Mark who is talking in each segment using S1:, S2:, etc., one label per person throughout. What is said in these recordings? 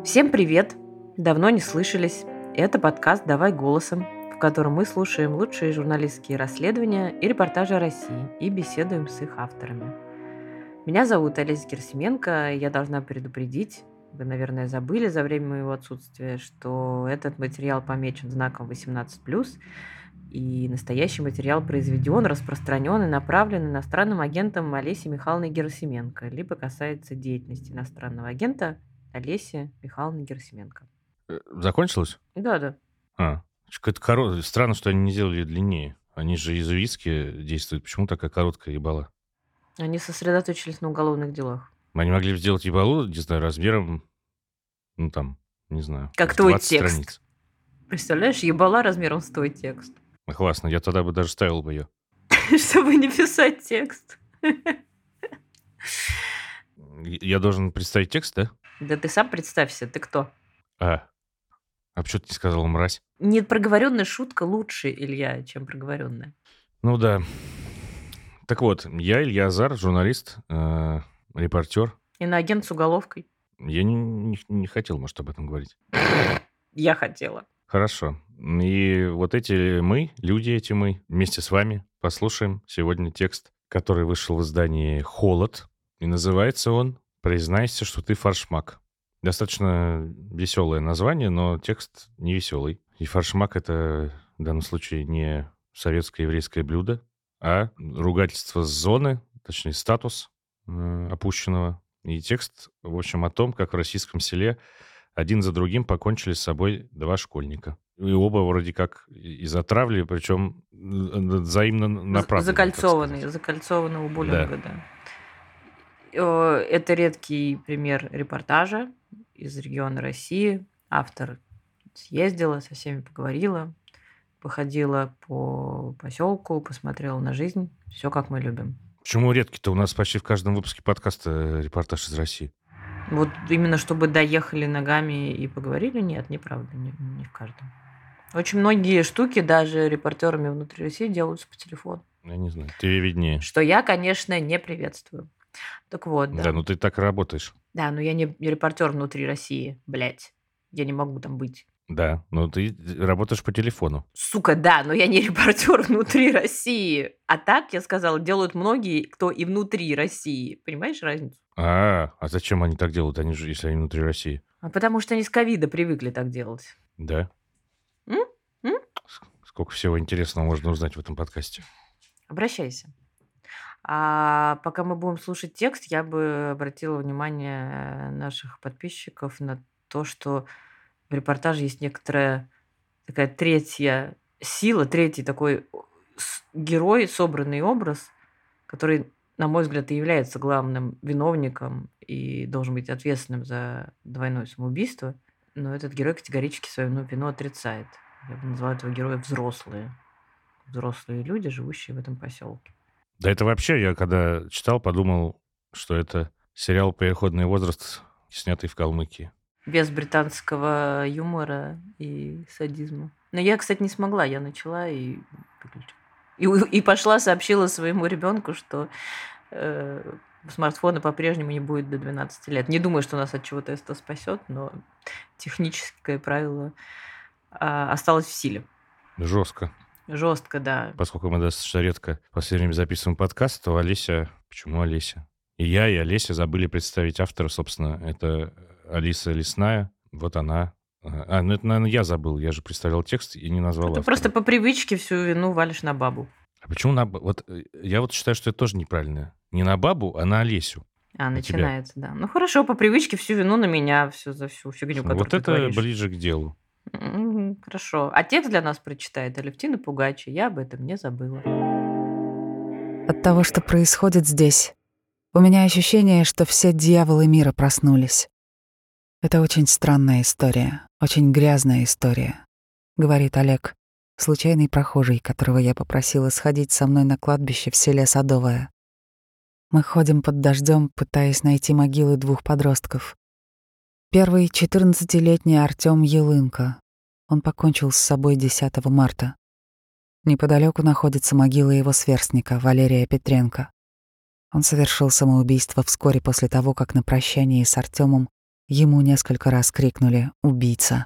S1: Всем привет! Давно не слышались. Это подкаст «Давай голосом», в котором мы слушаем лучшие журналистские расследования и репортажи о России и беседуем с их авторами. Меня зовут Олеся Герасименко, и я должна предупредить, вы, наверное, забыли за время моего отсутствия, что этот материал помечен знаком 18+, и настоящий материал произведен, распространен и направлен иностранным агентом Олесей Михайловной Герасименко, либо касается деятельности иностранного агента Олеси Михайловны Герасименко.
S2: Закончилось?
S1: Да.
S2: Какое-то странно, что они не сделали длиннее. Они же иезуитские действуют. Почему такая короткая ебала?
S1: Они сосредоточились на уголовных делах.
S2: Они могли бы сделать ебалу, не знаю, размером, не знаю,
S1: как твой
S2: 20
S1: текст.
S2: страниц.
S1: Представляешь, ебала размером с твой текст.
S2: Классно, я тогда бы даже ставил бы ее.
S1: Чтобы не писать текст.
S2: Я должен представить текст, да?
S1: Да ты сам представься, ты кто?
S2: А почему ты не сказала, мразь?
S1: Непроговоренная шутка лучше, Илья, чем проговоренная.
S2: Ну да. Так вот, я Илья Азар, журналист, репортер.
S1: Иноагент с уголовкой.
S2: Я не хотел, может, об этом говорить.
S1: Я хотела.
S2: Хорошо. И вот мы, вместе с вами послушаем сегодня текст, который вышел в издании «Холод». И называется он «Признайся, что ты форшмак». Достаточно веселое название, но текст не веселый. И форшмак — это в данном случае не советское еврейское блюдо, а ругательство с зоны, точнее статус опущенного. И текст, в общем, о том, как в российском селе один за другим покончили с собой два школьника. И оба вроде как из-за травли, причем взаимно направленные.
S1: Закольцованного буллинга, да. Это редкий пример репортажа из региона России. Автор съездила, со всеми поговорила, походила по поселку, посмотрела на жизнь. Все, как мы любим.
S2: Почему редкий-то? У нас почти в каждом выпуске подкаста репортаж из России.
S1: Вот именно чтобы доехали ногами и поговорили? Нет, неправда, не в каждом. Очень многие штуки даже репортерами внутри России делаются по телефону.
S2: Я не знаю, тебе виднее.
S1: Что я, конечно, не приветствую. Так вот, да.
S2: Да, ну ты так и работаешь.
S1: Да, но я не репортер внутри России, блядь. Я не могу там быть.
S2: Да, но ты работаешь по телефону.
S1: Сука, да, но я не репортер внутри России. А так, я сказала, делают многие, кто и внутри России. Понимаешь разницу?
S2: А зачем они так делают, если они внутри России?
S1: Потому что они с ковида привыкли так делать.
S2: Да? Сколько всего интересного можно узнать в этом подкасте.
S1: Обращайся. А пока мы будем слушать текст, я бы обратила внимание наших подписчиков на то, что в репортаже есть некоторая такая третья сила, третий такой герой, собранный образ, который, на мой взгляд, и является главным виновником и должен быть ответственным за двойное самоубийство. Но этот герой категорически свою вину отрицает. Я бы назвала этого героя взрослые. Взрослые люди, живущие в этом поселке.
S2: Да это вообще, я когда читал, подумал, что это сериал «Переходный возраст», снятый в Калмыкии.
S1: Без британского юмора и садизма. Но я, кстати, не смогла. Я начала и выключила. И пошла, сообщила своему ребенку, что смартфона по-прежнему не будет до 12 лет. Не думаю, что нас от чего-то это спасет, но техническое правило осталось в силе.
S2: Жестко,
S1: да.
S2: Поскольку мы достаточно редко в последнее время записываем подкаст, то Олеся... Почему Олеся? И я, и Олеся забыли представить автора, собственно. Это Алиса Лесная. Вот она. Ну это, наверное, я забыл. Я же представлял текст и не назвал автора.
S1: Ты просто по привычке всю вину валишь на бабу.
S2: А почему на... Я считаю, что это тоже неправильно. Не на бабу, а на Олесю.
S1: Начинается, да. Ну хорошо, по привычке всю вину на меня, за всю фигню, которую
S2: вот
S1: ты
S2: это
S1: творишь.
S2: Ближе к делу.
S1: Хорошо. А текст для нас прочитает Алевтина Пугачи. Я об этом не забыла.
S3: От того, что происходит здесь, у меня ощущение, что все дьяволы мира проснулись. Это очень странная история, очень грязная история, говорит Олег, случайный прохожий, которого я попросила сходить со мной на кладбище в селе Садовое. Мы ходим под дождем, пытаясь найти могилы двух подростков. Первый — 14-летний Артём Елынко. Он покончил с собой 10 марта. Неподалеку находится могила его сверстника Валерия Петренко. Он совершил самоубийство вскоре после того, как на прощании с Артёмом Ему несколько раз крикнули «Убийца!».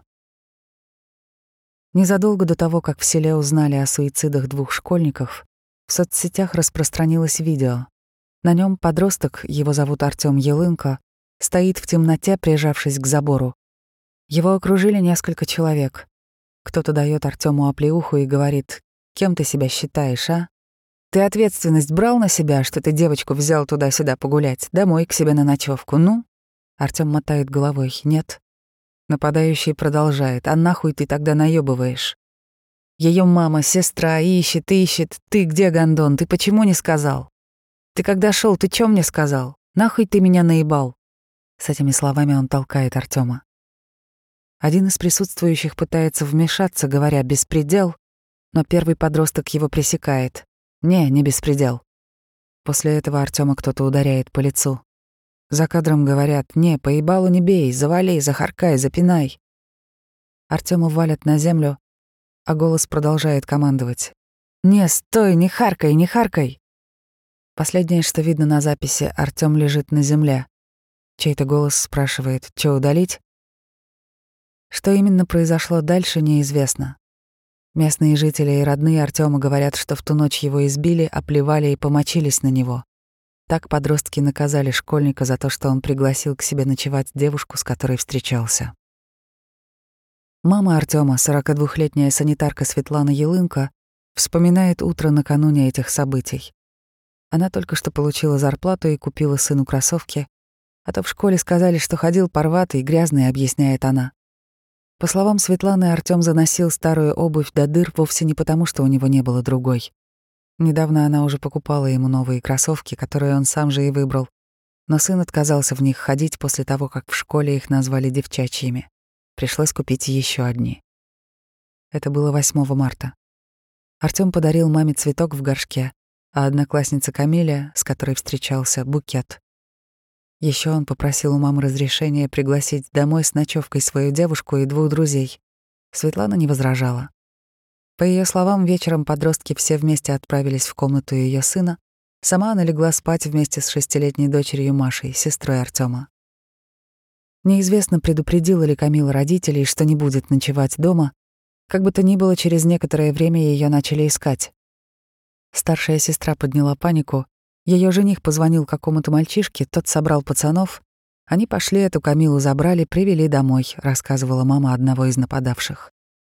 S3: Незадолго до того, как в селе узнали о суицидах 2 школьников, в соцсетях распространилось видео. На нем подросток, его зовут Артём Елынко, стоит в темноте, прижавшись к забору. Его окружили несколько человек. Кто-то дает Артёму оплеуху и говорит: «Кем ты себя считаешь, а? Ты ответственность брал на себя, что ты девочку взял туда-сюда погулять, домой к себе на ночевку? Ну?» Артём мотает головой: «Нет». Нападающий продолжает: «А нахуй ты тогда наёбываешь? Её мама, сестра ищет, ты где, гондон, ты почему не сказал? Ты когда шёл, ты чё мне сказал? Нахуй ты меня наебал?» С этими словами он толкает Артёма. Один из присутствующих пытается вмешаться, говоря «беспредел», но первый подросток его пресекает: не беспредел». После этого Артёма кто-то ударяет по лицу. За кадром говорят: «Не, по ебалу не бей, завали, захаркай, запинай». Артёма валят на землю, а голос продолжает командовать: «Не, стой, не харкай, не харкай». Последнее, что видно на записи: Артём лежит на земле. Чей-то голос спрашивает: «Чё, удалить?» Что именно произошло дальше, неизвестно. Местные жители и родные Артёма говорят, что в ту ночь его избили, оплевали и помочились на него. Так подростки наказали школьника за то, что он пригласил к себе ночевать девушку, с которой встречался. Мама Артёма, 42-летняя санитарка Светлана Елынко, вспоминает утро накануне этих событий. Она только что получила зарплату и купила сыну кроссовки, а то в школе сказали, что ходил порватый и грязный, объясняет она. По словам Светланы, Артём заносил старую обувь до дыр вовсе не потому, что у него не было другой. Недавно она уже покупала ему новые кроссовки, которые он сам же и выбрал, но сын отказался в них ходить после того, как в школе их назвали девчачьими. Пришлось купить еще одни. Это было 8 марта. Артём подарил маме цветок в горшке, а одноклассница Камиля, с которой встречался, букет. Еще он попросил у мамы разрешения пригласить домой с ночевкой свою девушку и 2 друзей. Светлана не возражала. По ее словам, вечером подростки все вместе отправились в комнату ее сына. Сама она легла спать вместе с 6-летней дочерью Машей, сестрой Артёма. Неизвестно, предупредила ли Камила родителей, что не будет ночевать дома. Как бы то ни было, через некоторое время ее начали искать. Старшая сестра подняла панику. Ее жених позвонил какому-то мальчишке, тот собрал пацанов. Они пошли, эту Камилу забрали, привели домой, рассказывала мама одного из нападавших.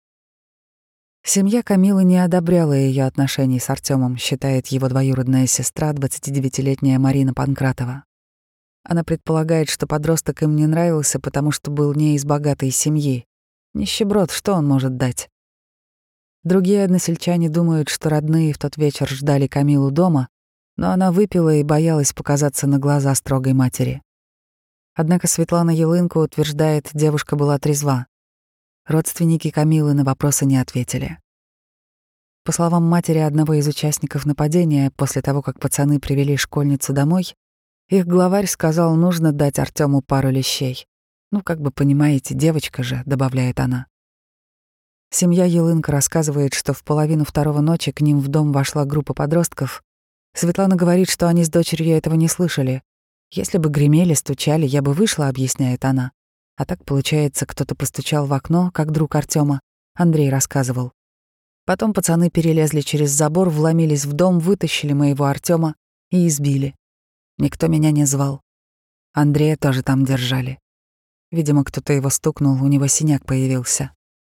S3: Семья Камилы не одобряла ее отношений с Артёмом, считает его двоюродная сестра, 29-летняя Марина Панкратова. Она предполагает, что подросток им не нравился, потому что был не из богатой семьи. Нищеброд, что он может дать? Другие односельчане думают, что родные в тот вечер ждали Камилу дома, но она выпила и боялась показаться на глаза строгой матери. Однако Светлана Елынко утверждает, девушка была трезва. Родственники Камилы на вопросы не ответили. По словам матери одного из участников нападения, после того, как пацаны привели школьницу домой, их главарь сказал, нужно дать Артёму пару лещей. «Ну, как бы понимаете, девочка же», — добавляет она. Семья Елынко рассказывает, что в 1:30 ночи к ним в дом вошла группа подростков. Светлана говорит, что они с дочерью этого не слышали. «Если бы гремели, стучали, я бы вышла», — объясняет она. А так, получается, кто-то постучал в окно, как друг Артёма. Андрей рассказывал. Потом пацаны перелезли через забор, вломились в дом, вытащили моего Артёма и избили. Никто меня не звал. Андрея тоже там держали. Видимо, кто-то его стукнул, у него синяк появился.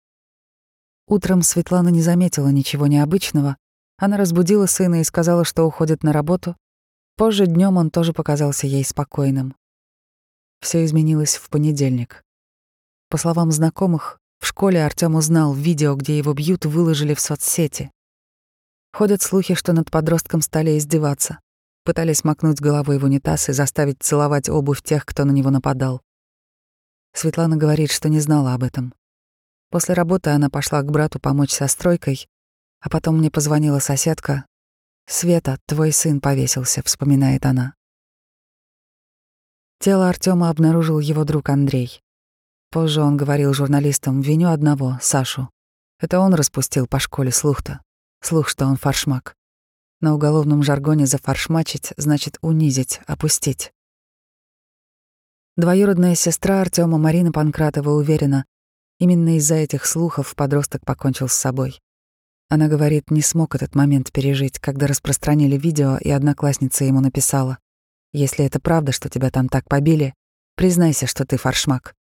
S3: Утром Светлана не заметила ничего необычного. Она разбудила сына и сказала, что уходит на работу. Позже днем он тоже показался ей спокойным. Все изменилось в понедельник. По словам знакомых, в школе Артём узнал видео, где его бьют, выложили в соцсети. Ходят слухи, что над подростком стали издеваться. Пытались макнуть головой в унитаз и заставить целовать обувь тех, кто на него нападал. Светлана говорит, что не знала об этом. После работы она пошла к брату помочь со стройкой, а потом мне позвонила соседка. «Света, твой сын повесился», — вспоминает она. Тело Артёма обнаружил его друг Андрей. Позже он говорил журналистам: «Виню одного, Сашу. Это он распустил по школе слух-то. Слух, что он фаршмак. На уголовном жаргоне зафаршмачить значит унизить, опустить». Двоюродная сестра Артёма Марина Панкратова уверена, именно из-за этих слухов подросток покончил с собой. Она говорит, не смог этот момент пережить, когда распространили видео, и одноклассница ему написала: «Если это правда, что тебя там так побили, признайся, что ты форшмак».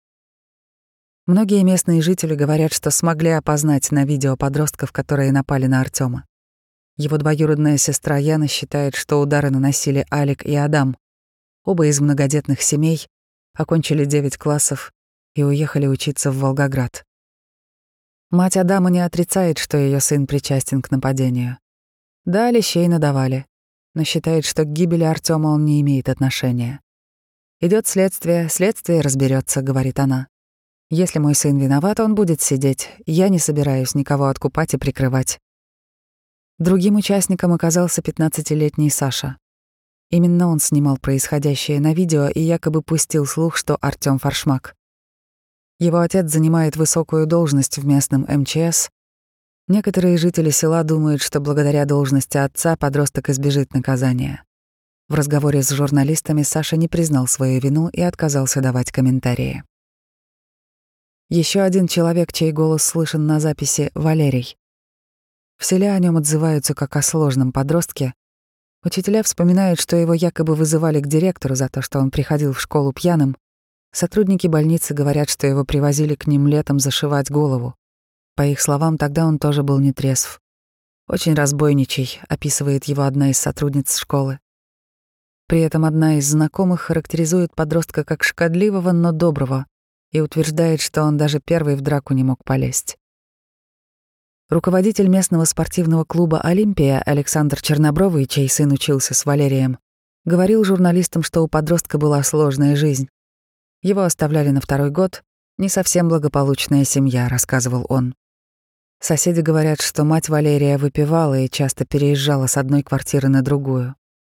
S3: Многие местные жители говорят, что смогли опознать на видео подростков, которые напали на Артёма. Его двоюродная сестра Яна считает, что удары наносили Алик и Адам. Оба из многодетных семей, окончили 9 классов и уехали учиться в Волгоград. Мать Адама не отрицает, что ее сын причастен к нападению. Да, лещей надавали, но считает, что к гибели Артёма он не имеет отношения. «Идёт следствие, следствие разберётся», — говорит она. «Если мой сын виноват, он будет сидеть. Я не собираюсь никого откупать и прикрывать». Другим участником оказался 15-летний Саша. Именно он снимал происходящее на видео и якобы пустил слух, что Артём форшмак. Его отец занимает высокую должность в местном МЧС. Некоторые жители села думают, что благодаря должности отца подросток избежит наказания. В разговоре с журналистами Саша не признал свою вину и отказался давать комментарии. Еще один человек, чей голос слышен на записи — Валерий. В селе о нем отзываются как о сложном подростке. Учителя вспоминают, что его якобы вызывали к директору за то, что он приходил в школу пьяным. Сотрудники больницы говорят, что его привозили к ним летом зашивать голову. По их словам, тогда он тоже был нетрезв. «Очень разбойничий», — описывает его одна из сотрудниц школы. При этом одна из знакомых характеризует подростка как шкодливого, но доброго, и утверждает, что он даже первый в драку не мог полезть. Руководитель местного спортивного клуба «Олимпия» Александр Чернобровый, чей сын учился с Валерием, говорил журналистам, что у подростка была сложная жизнь. Его оставляли на 2-й год. Не совсем благополучная семья, рассказывал он. Соседи говорят, что мать Валерия выпивала и часто переезжала с одной квартиры на другую.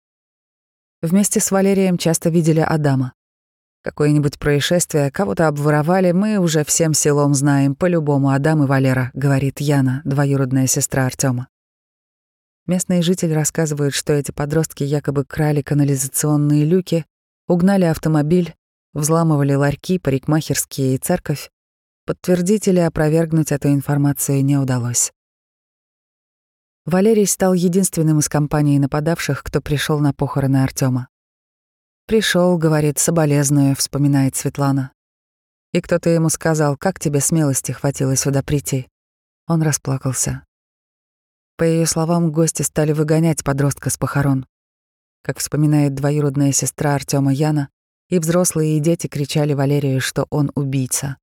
S3: Вместе с Валерием часто видели Адама. Какое-нибудь происшествие, кого-то обворовали, мы уже всем селом знаем, по-любому Адам и Валера, говорит Яна, двоюродная сестра Артёма. Местные жители рассказывают, что эти подростки якобы крали канализационные люки, угнали автомобиль, взламывали ларьки, парикмахерские и церковь. Подтвердить или опровергнуть эту информацию не удалось. Валерий стал единственным из компании нападавших, кто пришел на похороны Артёма. «Пришел, говорит, соболезную», — вспоминает Светлана. И кто-то ему сказал: «Как тебе смелости хватило сюда прийти?» Он расплакался. По ее словам, гости стали выгонять подростка с похорон. Как вспоминает двоюродная сестра Артёма Яна, и взрослые, и дети кричали Валерию, что он убийца.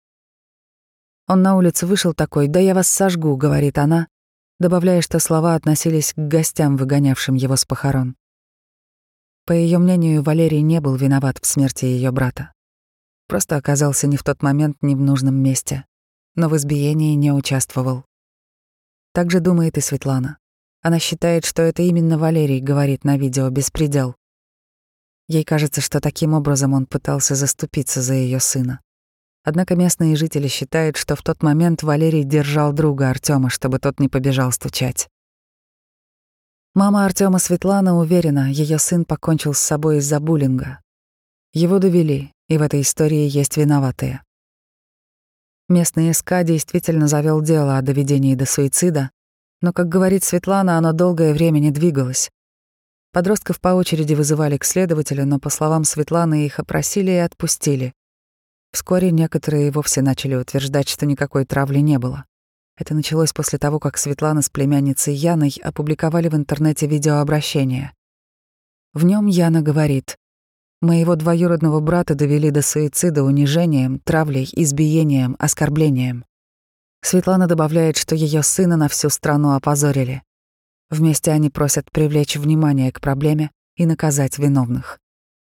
S3: Он на улицу вышел такой: «Да я вас сожгу», — говорит она, добавляя, что слова относились к гостям, выгонявшим его с похорон. По ее мнению, Валерий не был виноват в смерти ее брата. Просто оказался не в тот момент, не в нужном месте, но в избиении не участвовал. Так же думает и Светлана. Она считает, что это именно Валерий говорит на видео «беспредел». Ей кажется, что таким образом он пытался заступиться за ее сына. Однако местные жители считают, что в тот момент Валерий держал друга Артёма, чтобы тот не побежал стучать. Мама Артёма Светлана уверена, ее сын покончил с собой из-за буллинга. Его довели, и в этой истории есть виноватые. Местный СК действительно завел дело о доведении до суицида, но, как говорит Светлана, оно долгое время не двигалось. Подростков по очереди вызывали к следователю, но, по словам Светланы, их опросили и отпустили. Вскоре некоторые и вовсе начали утверждать, что никакой травли не было. Это началось после того, как Светлана с племянницей Яной опубликовали в интернете видеообращение. В нем Яна говорит: «Моего двоюродного брата довели до суицида унижением, травлей, избиением, оскорблением». Светлана добавляет, что ее сына на всю страну опозорили. Вместе они просят привлечь внимание к проблеме и наказать виновных.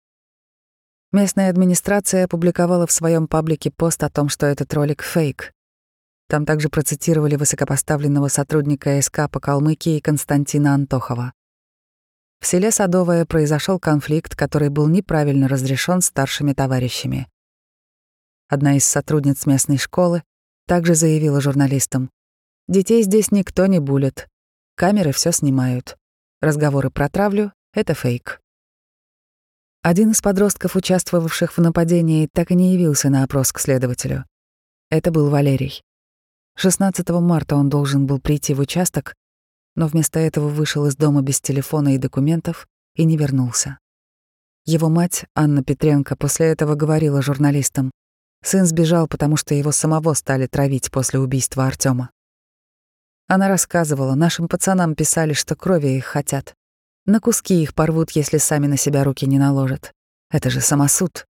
S3: Местная администрация опубликовала в своем паблике пост о том, что этот ролик — фейк. Там также процитировали высокопоставленного сотрудника СК по Калмыкии Константина Антохова. В селе Садовое произошел конфликт, который был неправильно разрешен старшими товарищами. Одна из сотрудниц местной школы также заявила журналистам: «Детей здесь никто не булит. Камеры все снимают. Разговоры про травлю — это фейк». Один из подростков, участвовавших в нападении, так и не явился на опрос к следователю. Это был Валерий. 16 марта он должен был прийти в участок, но вместо этого вышел из дома без телефона и документов и не вернулся. Его мать, Анна Петренко, после этого говорила журналистам: сын сбежал, потому что его самого стали травить после убийства Артёма. Она рассказывала: нашим пацанам писали, что крови их хотят. На куски их порвут, если сами на себя руки не наложат. Это же самосуд.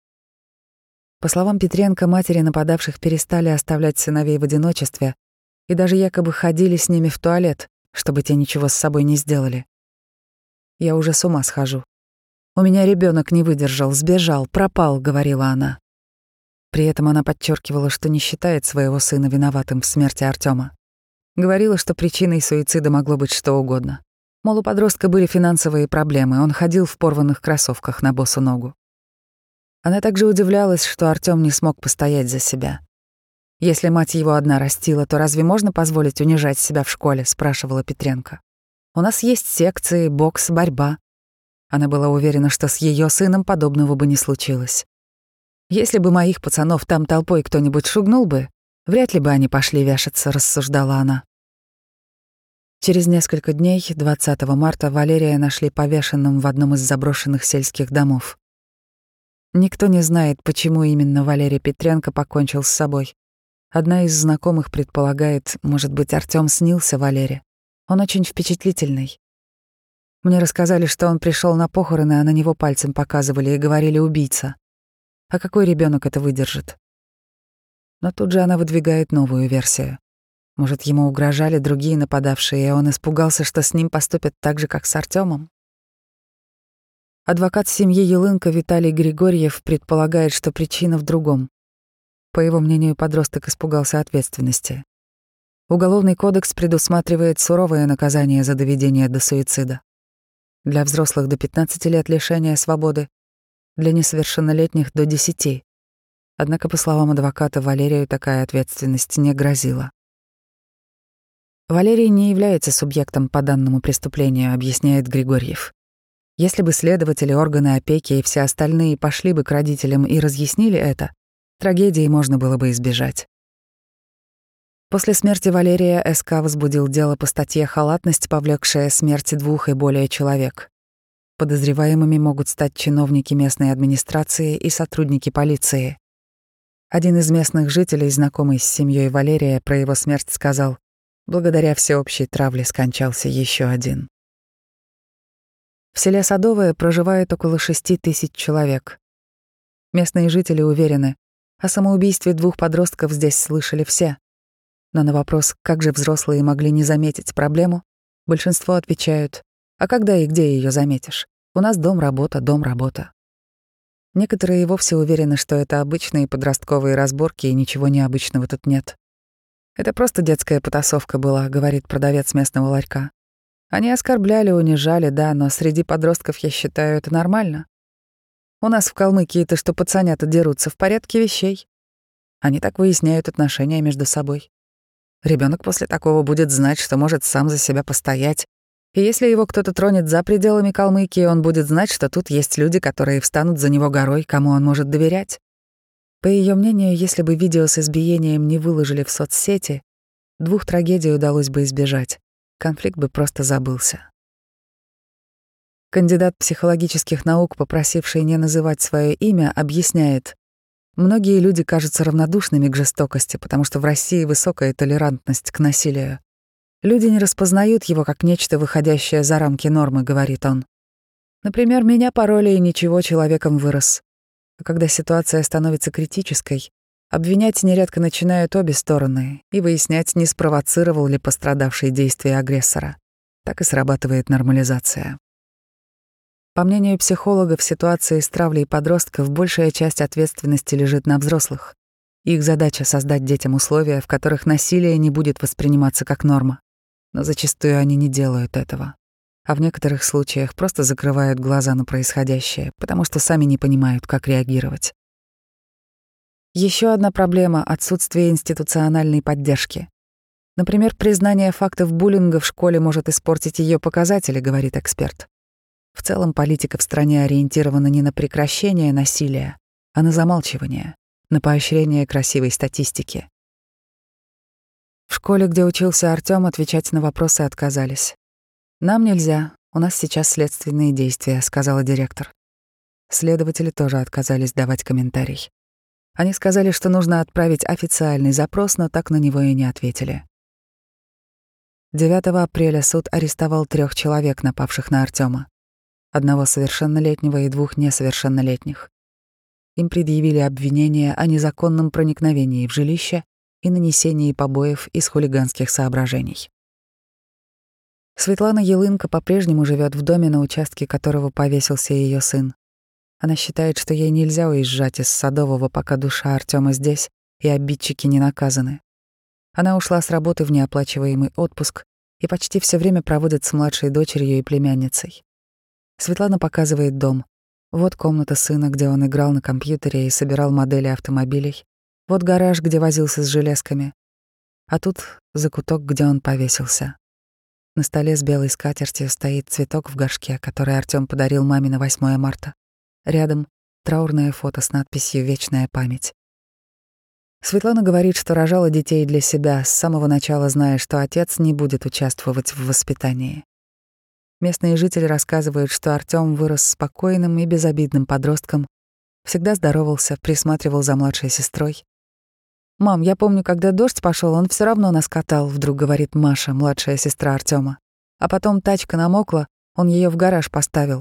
S3: По словам Петренко, матери нападавших перестали оставлять сыновей в одиночестве и даже якобы ходили с ними в туалет, чтобы те ничего с собой не сделали. «Я уже с ума схожу. У меня ребенок не выдержал, сбежал, пропал», — говорила она. При этом она подчеркивала, что не считает своего сына виноватым в смерти Артёма. Говорила, что причиной суицида могло быть что угодно. Мол, у подростка были финансовые проблемы, он ходил в порванных кроссовках на босу ногу. Она также удивлялась, что Артём не смог постоять за себя. «Если мать его одна растила, то разве можно позволить унижать себя в школе?» — спрашивала Петренко. «У нас есть секции, бокс, борьба». Она была уверена, что с её сыном подобного бы не случилось. «Если бы моих пацанов там толпой кто-нибудь шугнул бы, вряд ли бы они пошли вешаться», — рассуждала она. Через несколько дней, 20 марта, Валерия нашли повешенным в одном из заброшенных сельских домов. Никто не знает, почему именно Валерий Петренко покончил с собой. Одна из знакомых предполагает, может быть, Артём снился Валере. Он очень впечатлительный. Мне рассказали, что он пришел на похороны, а на него пальцем показывали и говорили «убийца». А какой ребенок это выдержит? Но тут же она выдвигает новую версию. Может, ему угрожали другие нападавшие, и он испугался, что с ним поступят так же, как с Артёмом? Адвокат семьи Елынко Виталий Григорьев предполагает, что причина в другом. По его мнению, подросток испугался ответственности. Уголовный кодекс предусматривает суровое наказание за доведение до суицида. Для взрослых до 15 лет лишения свободы, для несовершеннолетних до 10. Однако, по словам адвоката, Валерию такая ответственность не грозила. Валерий не является субъектом по данному преступлению, объясняет Григорьев. Если бы следователи, органы опеки и все остальные пошли бы к родителям и разъяснили это, трагедии можно было бы избежать. После смерти Валерия СК возбудил дело по статье «Халатность, повлекшая смерти 2 и более человек». Подозреваемыми могут стать чиновники местной администрации и сотрудники полиции. Один из местных жителей, знакомый с семьей Валерия, про его смерть сказал: «Благодаря всеобщей травле скончался еще один». В селе Садовое проживает около 6 тысяч человек. Местные жители уверены, о самоубийстве 2 подростков здесь слышали все. Но на вопрос, как же взрослые могли не заметить проблему, большинство отвечают: а когда и где ее заметишь? У нас дом, работа, дом, работа. Некоторые и вовсе уверены, что это обычные подростковые разборки и ничего необычного тут нет. «Это просто детская потасовка была», — говорит продавец местного ларька. «Они оскорбляли, унижали, да, но среди подростков, я считаю, это нормально. У нас в Калмыкии-то, что пацанята дерутся, в порядке вещей. Они так выясняют отношения между собой. Ребенок после такого будет знать, что может сам за себя постоять. И если его кто-то тронет за пределами Калмыкии, он будет знать, что тут есть люди, которые встанут за него горой, кому он может доверять». По ее мнению, если бы видео с избиением не выложили в соцсети, 2 трагедий удалось бы избежать. Конфликт бы просто забылся. Кандидат психологических наук, попросивший не называть свое имя, объясняет: многие люди кажутся равнодушными к жестокости, потому что в России высокая толерантность к насилию. Люди не распознают его как нечто, выходящее за рамки нормы, говорит он. Например, меня пороли, и ничего, человеком вырос. А когда ситуация становится критической, обвинять нередко начинают обе стороны и выяснять, не спровоцировал ли пострадавший действия агрессора. Так и срабатывает нормализация. По мнению психолога, в ситуации с травлей подростков большая часть ответственности лежит на взрослых. Их задача — создать детям условия, в которых насилие не будет восприниматься как норма. Но зачастую они не делают этого. А в некоторых случаях просто закрывают глаза на происходящее, потому что сами не понимают, как реагировать. Еще одна проблема — отсутствие институциональной поддержки. Например, признание фактов буллинга в школе может испортить ее показатели, говорит эксперт. В целом политика в стране ориентирована не на прекращение насилия, а на замалчивание, на поощрение красивой статистики. В школе, где учился Артём, отвечать на вопросы отказались. «Нам нельзя, у нас сейчас следственные действия», — сказала директор. Следователи тоже отказались давать комментарий. Они сказали, что нужно отправить официальный запрос, но так на него и не ответили. 9 апреля суд арестовал 3 человек, напавших на Артёма. 1 совершеннолетнего и 2 несовершеннолетних. Им предъявили обвинение о незаконном проникновении в жилище и нанесении побоев из хулиганских соображений. Светлана Елынко по-прежнему живет в доме, на участке которого повесился ее сын. Она считает, что ей нельзя уезжать из Садового, пока душа Артёма здесь и обидчики не наказаны. Она ушла с работы в неоплачиваемый отпуск и почти все время проводит с младшей дочерью и племянницей. Светлана показывает дом. Вот комната сына, где он играл на компьютере и собирал модели автомобилей. Вот гараж, где возился с железками. А тут закуток, где он повесился. На столе с белой скатертью стоит цветок в горшке, который Артём подарил маме на 8 марта. Рядом траурное фото с надписью «Вечная память». Светлана говорит, что рожала детей для себя, с самого начала зная, что отец не будет участвовать в воспитании. Местные жители рассказывают, что Артём вырос спокойным и безобидным подростком, всегда здоровался, присматривал за младшей сестрой. «Мам, я помню, когда дождь пошел, он все равно нас катал», — вдруг говорит Маша, младшая сестра Артёма. А потом тачка намокла, он ее в гараж поставил.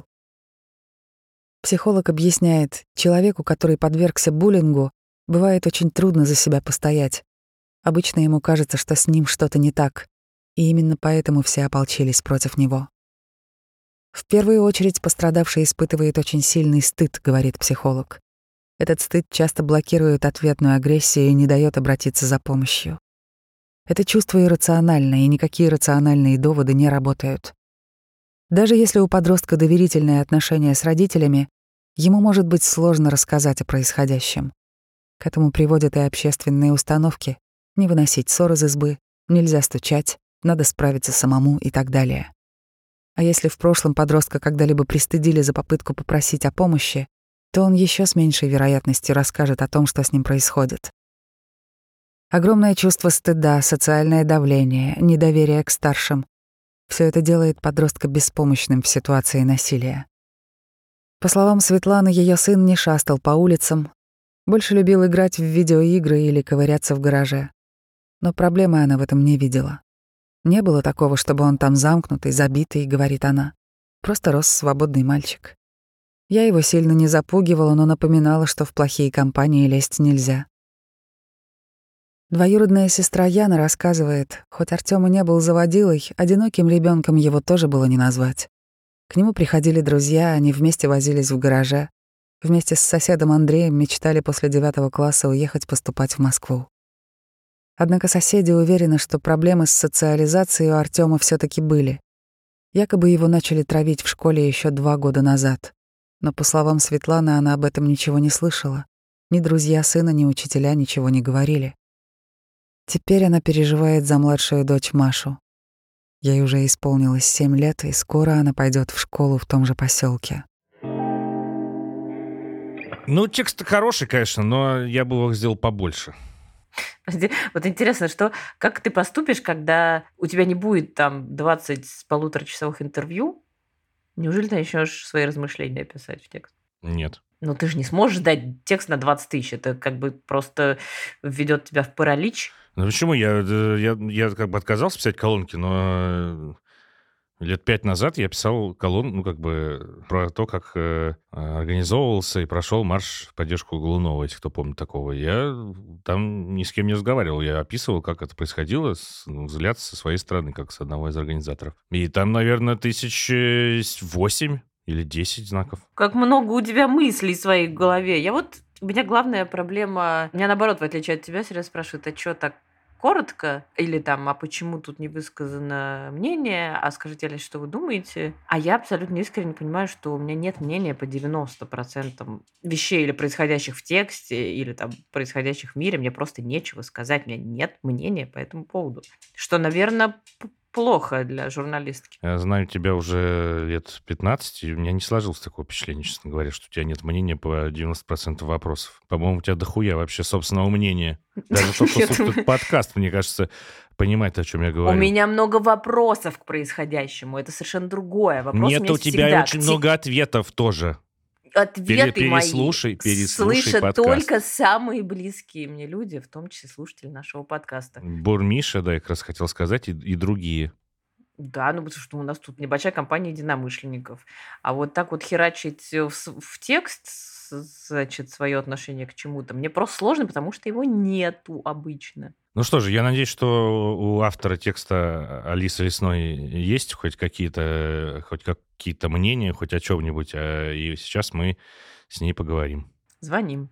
S3: Психолог объясняет, человеку, который подвергся буллингу, бывает очень трудно за себя постоять. Обычно ему кажется, что с ним что-то не так, и именно поэтому все ополчились против него. В первую очередь пострадавший испытывает очень сильный стыд, говорит психолог. Этот стыд часто блокирует ответную агрессию и не дает обратиться за помощью. Это чувство иррационально, и никакие рациональные доводы не работают. Даже если у подростка доверительные отношения с родителями, ему может быть сложно рассказать о происходящем. К этому приводят и общественные установки: не выносить ссор из избы, нельзя стучать, надо справиться самому и так далее. А если в прошлом подростка когда-либо пристыдили за попытку попросить о помощи, то он еще с меньшей вероятностью расскажет о том, что с ним происходит. Огромное чувство стыда, социальное давление, недоверие к старшим — все это делает подростка беспомощным в ситуации насилия. По словам Светланы, ее сын не шастал по улицам, больше любил играть в видеоигры или ковыряться в гараже. Но проблемы она в этом не видела. Не было такого, чтобы он там замкнутый, забитый, говорит она. Просто рос свободный мальчик. Я его сильно не запугивала, но напоминала, что в плохие компании лезть нельзя. Двоюродная сестра Яна рассказывает, хоть Артём и не был заводилой, одиноким ребенком его тоже было не назвать. К нему приходили друзья, они вместе возились в гараже. Вместе с соседом Андреем мечтали после 9 класса уехать поступать в Москву. Однако соседи уверены, что проблемы с социализацией у Артёма все таки были. Якобы его начали травить в школе еще 2 года назад. Но, по словам Светланы, она об этом ничего не слышала. Ни друзья сына, ни учителя ничего не говорили. Теперь она переживает за младшую дочь Машу. Ей уже исполнилось 7 лет, и скоро она пойдет в школу в том же поселке.
S2: Ну, текст хороший, конечно, но я бы его сделал побольше.
S1: Подожди, вот интересно, как ты поступишь, когда у тебя не будет там 20 с полуторачасовых интервью? Неужели ты начнешь свои размышления писать в текст?
S2: Нет.
S1: Ну, ты же не сможешь дать текст на 20 тысяч. Это как бы просто введет тебя в паралич.
S2: Ну почему? Я как бы отказался писать колонки, но лет 5 назад я писал колонку, про то, как организовывался и прошел марш в поддержку Голунова, если кто помнит такого. Я там ни с кем не разговаривал. Я описывал, как это происходило, взгляд со своей стороны, как с одного из организаторов. И там, наверное, 8 или 10 знаков.
S1: Как много у тебя мыслей в своей голове. У меня главная проблема... Меня, наоборот, в отличие от тебя, серьезно спрашивают, а что так коротко? Или там, а почему тут не высказано мнение? А скажите, Alex, что вы думаете? А я абсолютно искренне понимаю, что у меня нет мнения по 90% вещей, или происходящих в тексте, или там происходящих в мире. Мне просто нечего сказать. У меня нет мнения по этому поводу. Что, наверное, плохо для журналистки.
S2: Я знаю тебя уже лет 15, и у меня не сложилось такого впечатления, честно говоря, что у тебя нет мнения по 90% вопросов. По-моему, у тебя дохуя вообще собственного мнения. Даже тот, кто слушает подкаст, мне кажется, понимает, о чем я
S1: У
S2: говорю.
S1: меня много вопросов к происходящему. Это совершенно другое. Вопросы у
S2: Нет,
S1: меня
S2: у
S1: есть
S2: тебя
S1: всегда.
S2: очень много ответов тоже.
S1: Ответы мои
S2: Переслушай
S1: слышат
S2: подкаст.
S1: только самые близкие мне люди, в том числе слушатели нашего подкаста.
S2: Бурмиша, да, я как раз хотел сказать, и другие.
S1: Да, ну потому что у нас тут небольшая компания единомышленников. А вот так вот херачить в текст, значит, свое отношение к чему-то, мне просто сложно, потому что его нету обычно.
S2: Ну что же, я надеюсь, что у автора текста Алисы Лесной есть хоть какие-то мнения, хоть о чем-нибудь, и сейчас мы с ней поговорим.
S1: Звоним.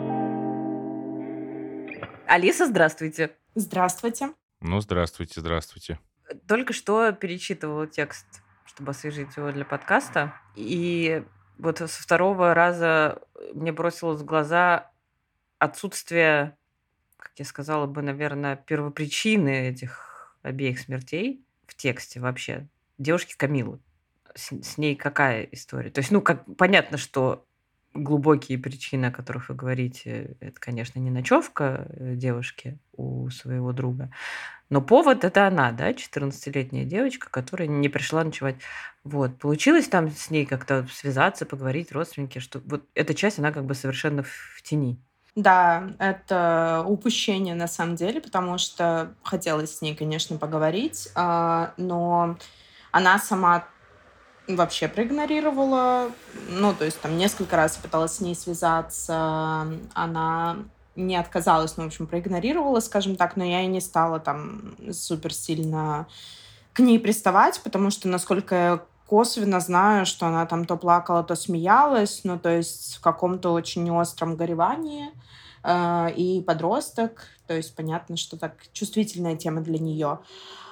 S1: Алиса, здравствуйте.
S4: Здравствуйте.
S2: Ну, здравствуйте.
S1: Только что перечитывала текст, чтобы освежить его для подкаста. И вот со второго раза мне бросилось в глаза отсутствие, как я сказала бы, наверное, первопричины этих обеих смертей в тексте вообще. Девушки Камилы. С ней какая история? То есть, понятно, что глубокие причины, о которых вы говорите, это, конечно, не ночевка девушки у своего друга, но повод это она, да, 14-летняя девочка, которая не пришла ночевать. Вот. Получилось там с ней как-то связаться, поговорить, родственники, что вот эта часть, она как бы совершенно в тени.
S4: Да, это упущение на самом деле, потому что хотелось с ней, конечно, поговорить, но она сама вообще проигнорировала. Ну, то есть там несколько раз пыталась с ней связаться, она не отказалась, в общем, проигнорировала, скажем так, но я и не стала там супер сильно к ней приставать, потому что, насколько я косвенно знаю, что она там то плакала, то смеялась, ну, то есть в каком-то очень остром горевании, и подросток, то есть понятно, что так чувствительная тема для нее.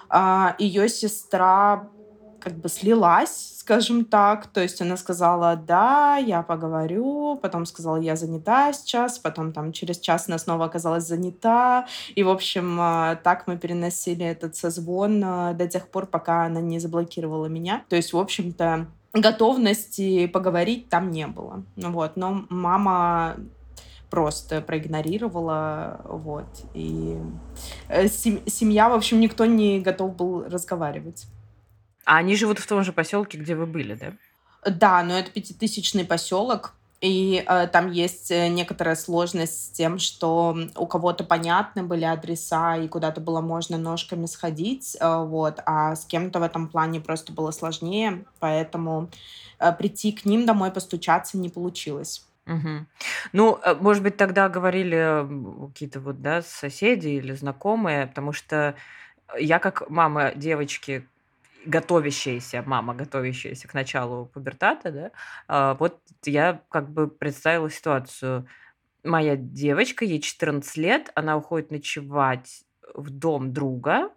S4: Ее сестра как бы слилась, скажем так. То есть она сказала, да, я поговорю, потом сказала, я занята сейчас, потом там через час она снова оказалась занята. И, в общем, так мы переносили этот созвон до тех пор, пока она не заблокировала меня. То есть, в общем-то, готовности поговорить там не было. Вот. Но мама просто проигнорировала, вот. И семья, в общем, никто не готов был разговаривать.
S1: А они живут в том же поселке, где вы были, да?
S4: Да, но это 5000-й поселок, и там есть некоторая сложность с тем, что у кого-то понятны были адреса, и куда-то было можно ножками сходить, вот, а с кем-то в этом плане просто было сложнее, поэтому прийти к ним домой постучаться не получилось.
S1: Угу. Ну, может быть, тогда говорили какие-то вот, да, соседи или знакомые, потому что я как мама девочки, готовящаяся к началу пубертата, да, вот я как бы представила ситуацию. Моя девочка, ей 14 лет, она уходит ночевать в дом друга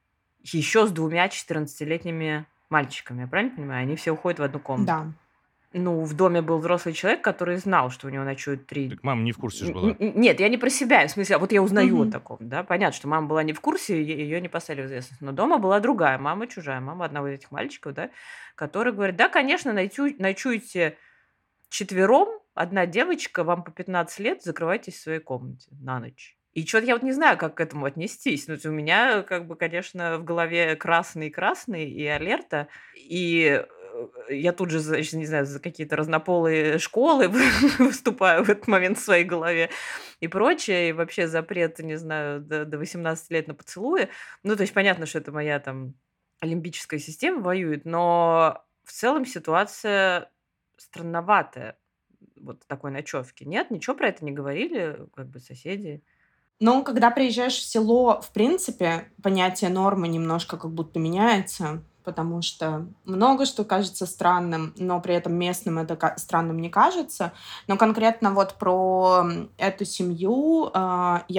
S1: еще с 2 14-летними мальчиками, я правильно понимаю? Они все уходят в одну комнату.
S4: Да.
S1: Ну, в доме был взрослый человек, который знал, что у него ночуют 3...
S2: Так мама не в курсе же была.
S1: Нет, я не про себя, в смысле, вот я узнаю о таком, да, понятно, что мама была не в курсе, ее не поставили в известность, но дома была другая мама, чужая мама одного из этих мальчиков, да, который говорит, да, конечно, ночуете четвером, одна девочка, вам по 15 лет, закрывайтесь в своей комнате на ночь. И что-то я вот не знаю, как к этому отнестись. Ну, у меня, как бы, конечно, в голове красный и алерта, и я тут же, значит, не знаю, за какие-то разнополые школы выступаю в этот момент в своей голове и прочее, и вообще запрет, не знаю, до 18 лет на поцелуи. Ну, то есть понятно, что это моя там лимбическая система воюет, но в целом ситуация странноватая вот такой ночевки. Нет, ничего про это не говорили, как бы соседи.
S4: Ну, когда приезжаешь в село, в принципе, понятие нормы немножко как будто меняется, потому что много что кажется странным, но при этом местным это странным не кажется. Но конкретно вот про эту семью я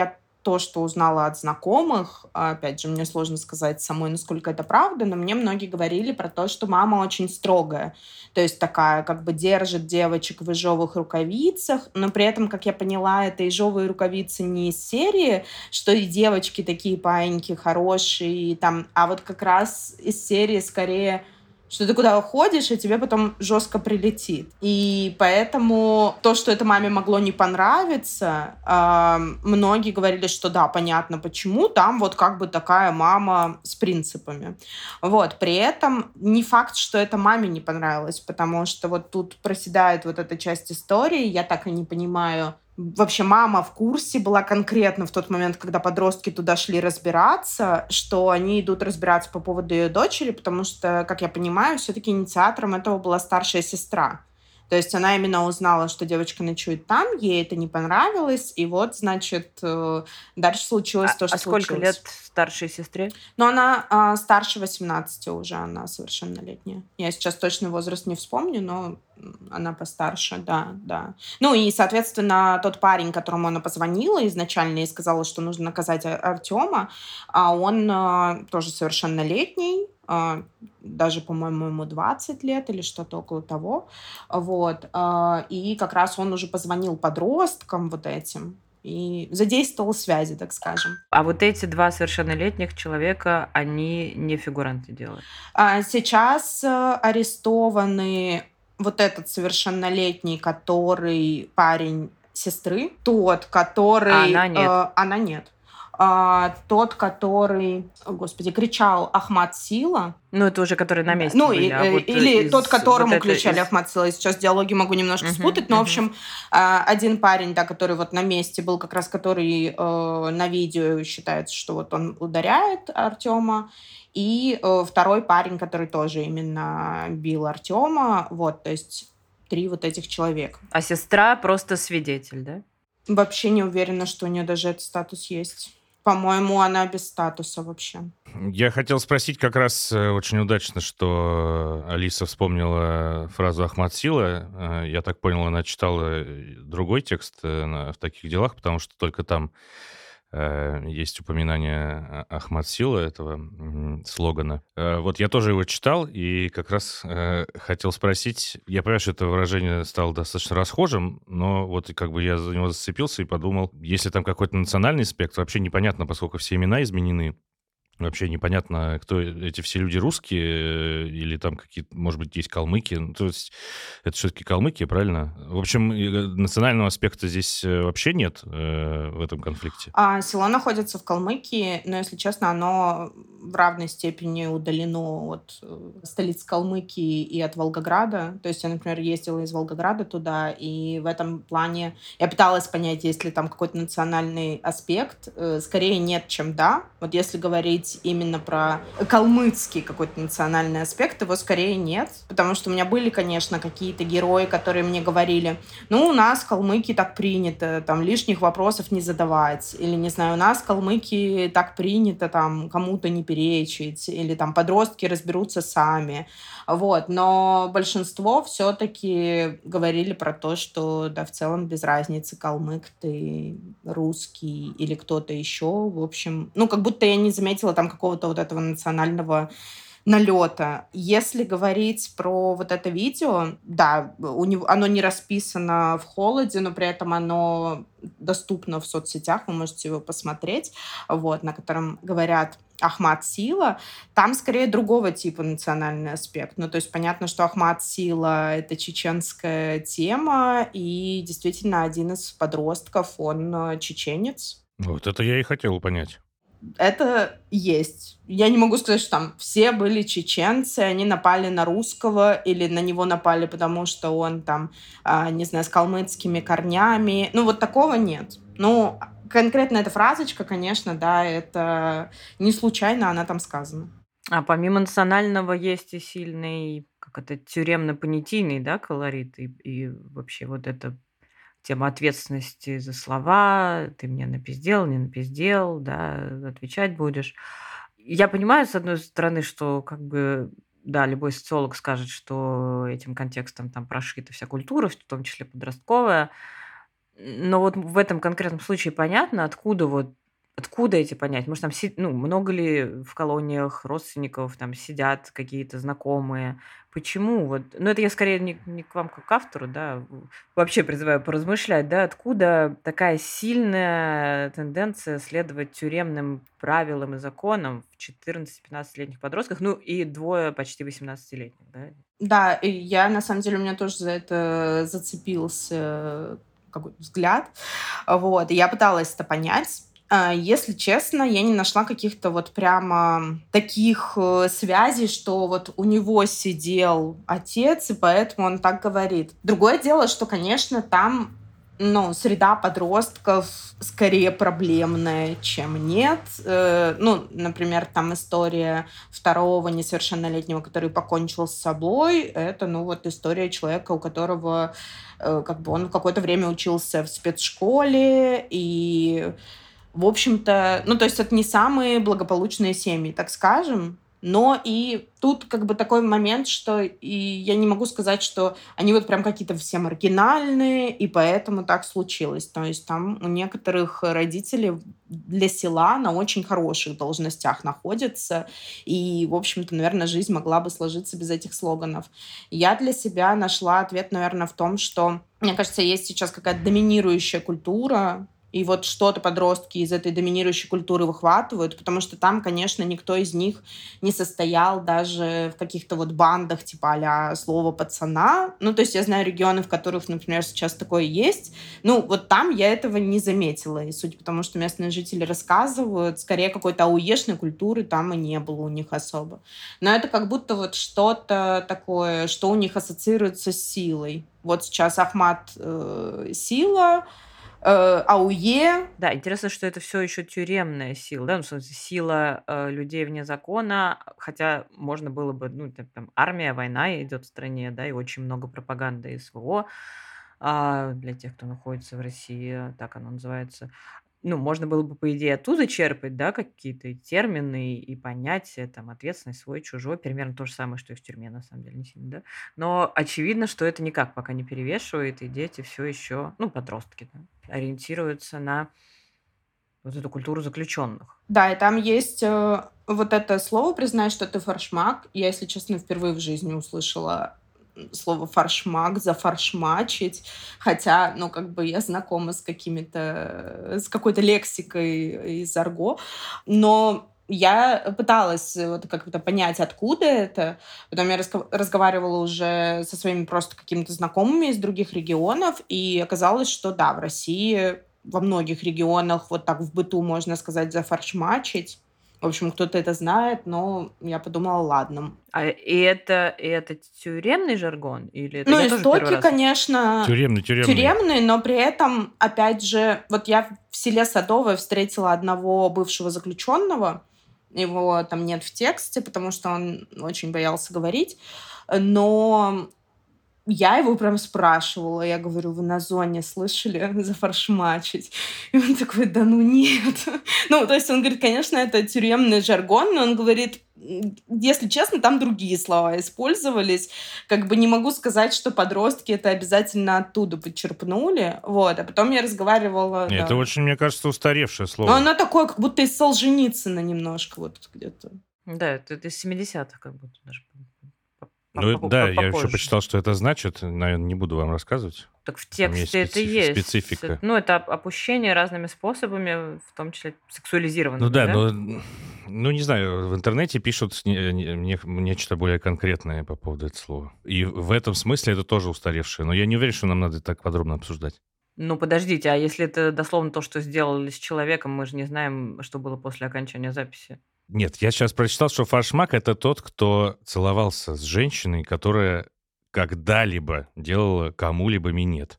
S4: то, что узнала от знакомых, опять же, мне сложно сказать самой, насколько это правда, но мне многие говорили про то, что мама очень строгая. То есть такая, как бы держит девочек в ежовых рукавицах, но при этом, как я поняла, это ежовые рукавицы не из серии, что и девочки такие паиньки хорошие, и там, а вот как раз из серии скорее что ты куда уходишь, и тебе потом жестко прилетит. И поэтому то, что это маме могло не понравиться, многие говорили, что да, понятно почему, там вот как бы такая мама с принципами. Вот, при этом не факт, что это маме не понравилось, потому что вот тут проседает вот эта часть истории, я так и не понимаю, вообще мама в курсе была конкретно в тот момент, когда подростки туда шли разбираться, что они идут разбираться по поводу ее дочери, потому что, как я понимаю, все-таки инициатором этого была старшая сестра. То есть она именно узнала, что девочка ночует там, ей это не понравилось, и вот, значит, дальше случилось то, что
S1: сколько
S4: случилось.
S1: лет старшей сестре?
S4: Но она старше 18 уже, она совершеннолетняя. Я сейчас точный возраст не вспомню, но она постарше, да. Ну и, соответственно, тот парень, которому она позвонила изначально и сказала, что нужно наказать Артема, он тоже совершеннолетний, даже, по-моему, ему 20 лет или что-то около того. Вот. И как раз он уже позвонил подросткам вот этим и задействовал связи, так скажем.
S1: А вот эти два совершеннолетних человека, они не фигуранты дела?
S4: Сейчас арестованы вот этот совершеннолетний, который парень сестры, тот, который...
S1: она нет.
S4: Она нет. Тот, который, господи, кричал Ахмад Сила.
S1: Ну, это уже который на месте
S4: Ну,
S1: были.
S4: или тот, которому кричали Ахмад Сила. Я сейчас диалоги могу немножко спутать, но, в общем, один парень, да, который вот на месте был, как раз который на видео считается, что вот он ударяет Артема, и второй парень, который тоже именно бил Артема, вот, то есть 3 вот этих человека.
S1: А сестра просто свидетель, да?
S4: Вообще не уверена, что у нее даже этот статус есть. По-моему, она без статуса вообще.
S2: Я хотел спросить как раз очень удачно, что Алиса вспомнила фразу «Ахмад Сила». Я так понял, она читала другой текст в таких делах, потому что только там есть упоминание Ахмад Сила, этого слогана. Вот я тоже его читал, и как раз хотел спросить, я понимаю, что это выражение стало достаточно расхожим, но вот как бы я за него зацепился и подумал, если там какой-то национальный аспект, вообще непонятно, поскольку все имена изменены, вообще непонятно, кто эти все люди русские или там какие-то, может быть, есть калмыки. Ну, то есть это все-таки Калмыкия, правильно? В общем, национального аспекта здесь вообще нет в этом конфликте.
S4: Село находится в Калмыкии, но, если честно, оно в равной степени удалено от столицы Калмыкии и от Волгограда. То есть я, например, ездила из Волгограда туда, и в этом плане я пыталась понять, есть ли там какой-то национальный аспект. Скорее нет, чем да. Вот если говорить именно про калмыцкий какой-то национальный аспект, его скорее нет. Потому что у меня были, конечно, какие-то герои, которые мне говорили, ну, у нас калмыки так принято, там, лишних вопросов не задавать. Или, не знаю, у нас калмыки так принято, там, кому-то не перечить. Или, там, подростки разберутся сами. Вот. Но большинство все-таки говорили про то, что, да, в целом без разницы, калмык ты, русский или кто-то еще. В общем, ну, как будто я не заметила там какого-то вот этого национального налета. Если говорить про вот это видео, да, оно не расписано в холоде, но при этом оно доступно в соцсетях, вы можете его посмотреть, вот, на котором говорят Ахмад Сила. Там скорее другого типа национальный аспект. Ну, то есть понятно, что Ахмад Сила — это чеченская тема, и действительно один из подростков, он чеченец.
S2: Вот это я и хотел понять.
S4: Это есть. Я не могу сказать, что там все были чеченцы, они напали на русского или на него напали, потому что он там, не знаю, с калмыцкими корнями. Ну, вот такого нет. Ну, конкретно эта фразочка, конечно, да, это не случайно она там сказана.
S1: А помимо национального есть и сильный, как это, тюремно-понятийный, да, колорит, и вообще вот это тема ответственности за слова, ты мне напиздел, не напиздел, да, отвечать будешь. Я понимаю, с одной стороны, что как бы, да, любой социолог скажет, что этим контекстом там прошита вся культура, в том числе подростковая, но вот в этом конкретном случае понятно, откуда вот Откуда эти понятия? Может, там много ли в колониях родственников там сидят какие-то знакомые? Почему вот? Ну, это я скорее не к вам как к автору, да, вообще призываю поразмышлять, да, откуда такая сильная тенденция следовать тюремным правилам и законам в 14-15-летних подростках, ну и двое почти 18-летних, да?
S4: Да, и я, на самом деле, у меня тоже за это зацепился какой-то взгляд. Вот, и я пыталась это понять. Если честно, я не нашла каких-то вот прямо таких связей, что вот у него сидел отец, и поэтому он так говорит. Другое дело, что, конечно, там среда подростков скорее проблемная, чем нет. Например, там история второго несовершеннолетнего, который покончил с собой. Это, история человека, у которого он какое-то время учился в спецшколе, и в общем-то, то есть это не самые благополучные семьи, так скажем. Но и тут такой момент, что и я не могу сказать, что они вот прям какие-то все маргинальные, и поэтому так случилось. То есть там у некоторых родителей для села на очень хороших должностях находятся, и, в общем-то, наверное, жизнь могла бы сложиться без этих слоганов. Я для себя нашла ответ, наверное, в том, что, мне кажется, есть сейчас какая-то доминирующая культура, и вот что-то подростки из этой доминирующей культуры выхватывают, потому что там, конечно, никто из них не состоял даже в каких-то вот бандах типа а-ля «Слово пацана». То есть я знаю регионы, в которых, например, сейчас такое есть. Вот там я этого не заметила. И судя по тому, что местные жители рассказывают, скорее какой-то ауешной культуры там и не было у них особо. Но это как будто вот что-то такое, что у них ассоциируется с силой. Вот сейчас Ахмат сила, АУЕ.
S1: Да, интересно, что это все еще тюремная сила, да, в смысле, сила людей вне закона, хотя можно было бы, там армия, война идет в стране, да, и очень много пропаганды СВО для тех, кто находится в России, так оно называется. Можно было бы, по идее, оттуда черпать, да, какие-то термины и понятия, там, ответственность свой, чужой, примерно то же самое, что и в тюрьме, на самом деле, не сильно, да. Но очевидно, что это никак пока не перевешивает, и дети все еще, подростки, да, ориентируются на вот эту культуру заключенных.
S4: Да, и там есть вот это слово «признай, что ты фаршмак». Я, если честно, впервые в жизни услышала слово «фаршмак», «зафаршмачить», хотя, я знакома с какой-то лексикой из арго, но я пыталась вот как-то понять, откуда это. Потом я разговаривала уже со своими просто какими-то знакомыми из других регионов, и оказалось, что да, в России во многих регионах вот так в быту, можно сказать, зафаршмачить. В общем, кто-то это знает, но я подумала, ладно.
S1: И это тюремный жаргон? Или это я тоже первый
S4: истоки,
S1: раз?
S4: конечно,
S2: Тюремный.
S4: но при этом, опять же, вот я в селе Садовое встретила одного бывшего заключенного. Его там нет в тексте, потому что он очень боялся говорить. Но я его прям спрашивала. Я говорю, вы на зоне слышали зафаршмачить? И он такой, да ну нет. То есть он говорит, конечно, это тюремный жаргон, но он говорит, если честно, там другие слова использовались. Не могу сказать, что подростки это обязательно оттуда подчерпнули. Вот. А потом я разговаривала...
S2: Это
S4: да.
S2: очень, мне кажется, устаревшее слово.
S4: Но оно такое, как будто из Солженицына немножко вот где-то.
S1: Да, это из 70-х как будто даже.
S2: Да, я еще
S1: попозже.
S2: почитал, что это значит. Наверное, не буду вам рассказывать.
S1: Так в
S2: Там
S1: тексте это есть.
S2: специфика.
S1: Это опущение разными способами, в том числе сексуализированными.
S2: Не знаю, в интернете пишут нечто более конкретное по поводу этого слова. И в этом смысле это тоже устаревшее. Но я не уверен, что нам надо так подробно обсуждать.
S1: Подождите, а если это дословно то, что сделали с человеком, мы же не знаем, что было после окончания записи.
S2: Нет, я сейчас прочитал, что фаршмак — это тот, кто целовался с женщиной, которая когда-либо делала кому-либо минет.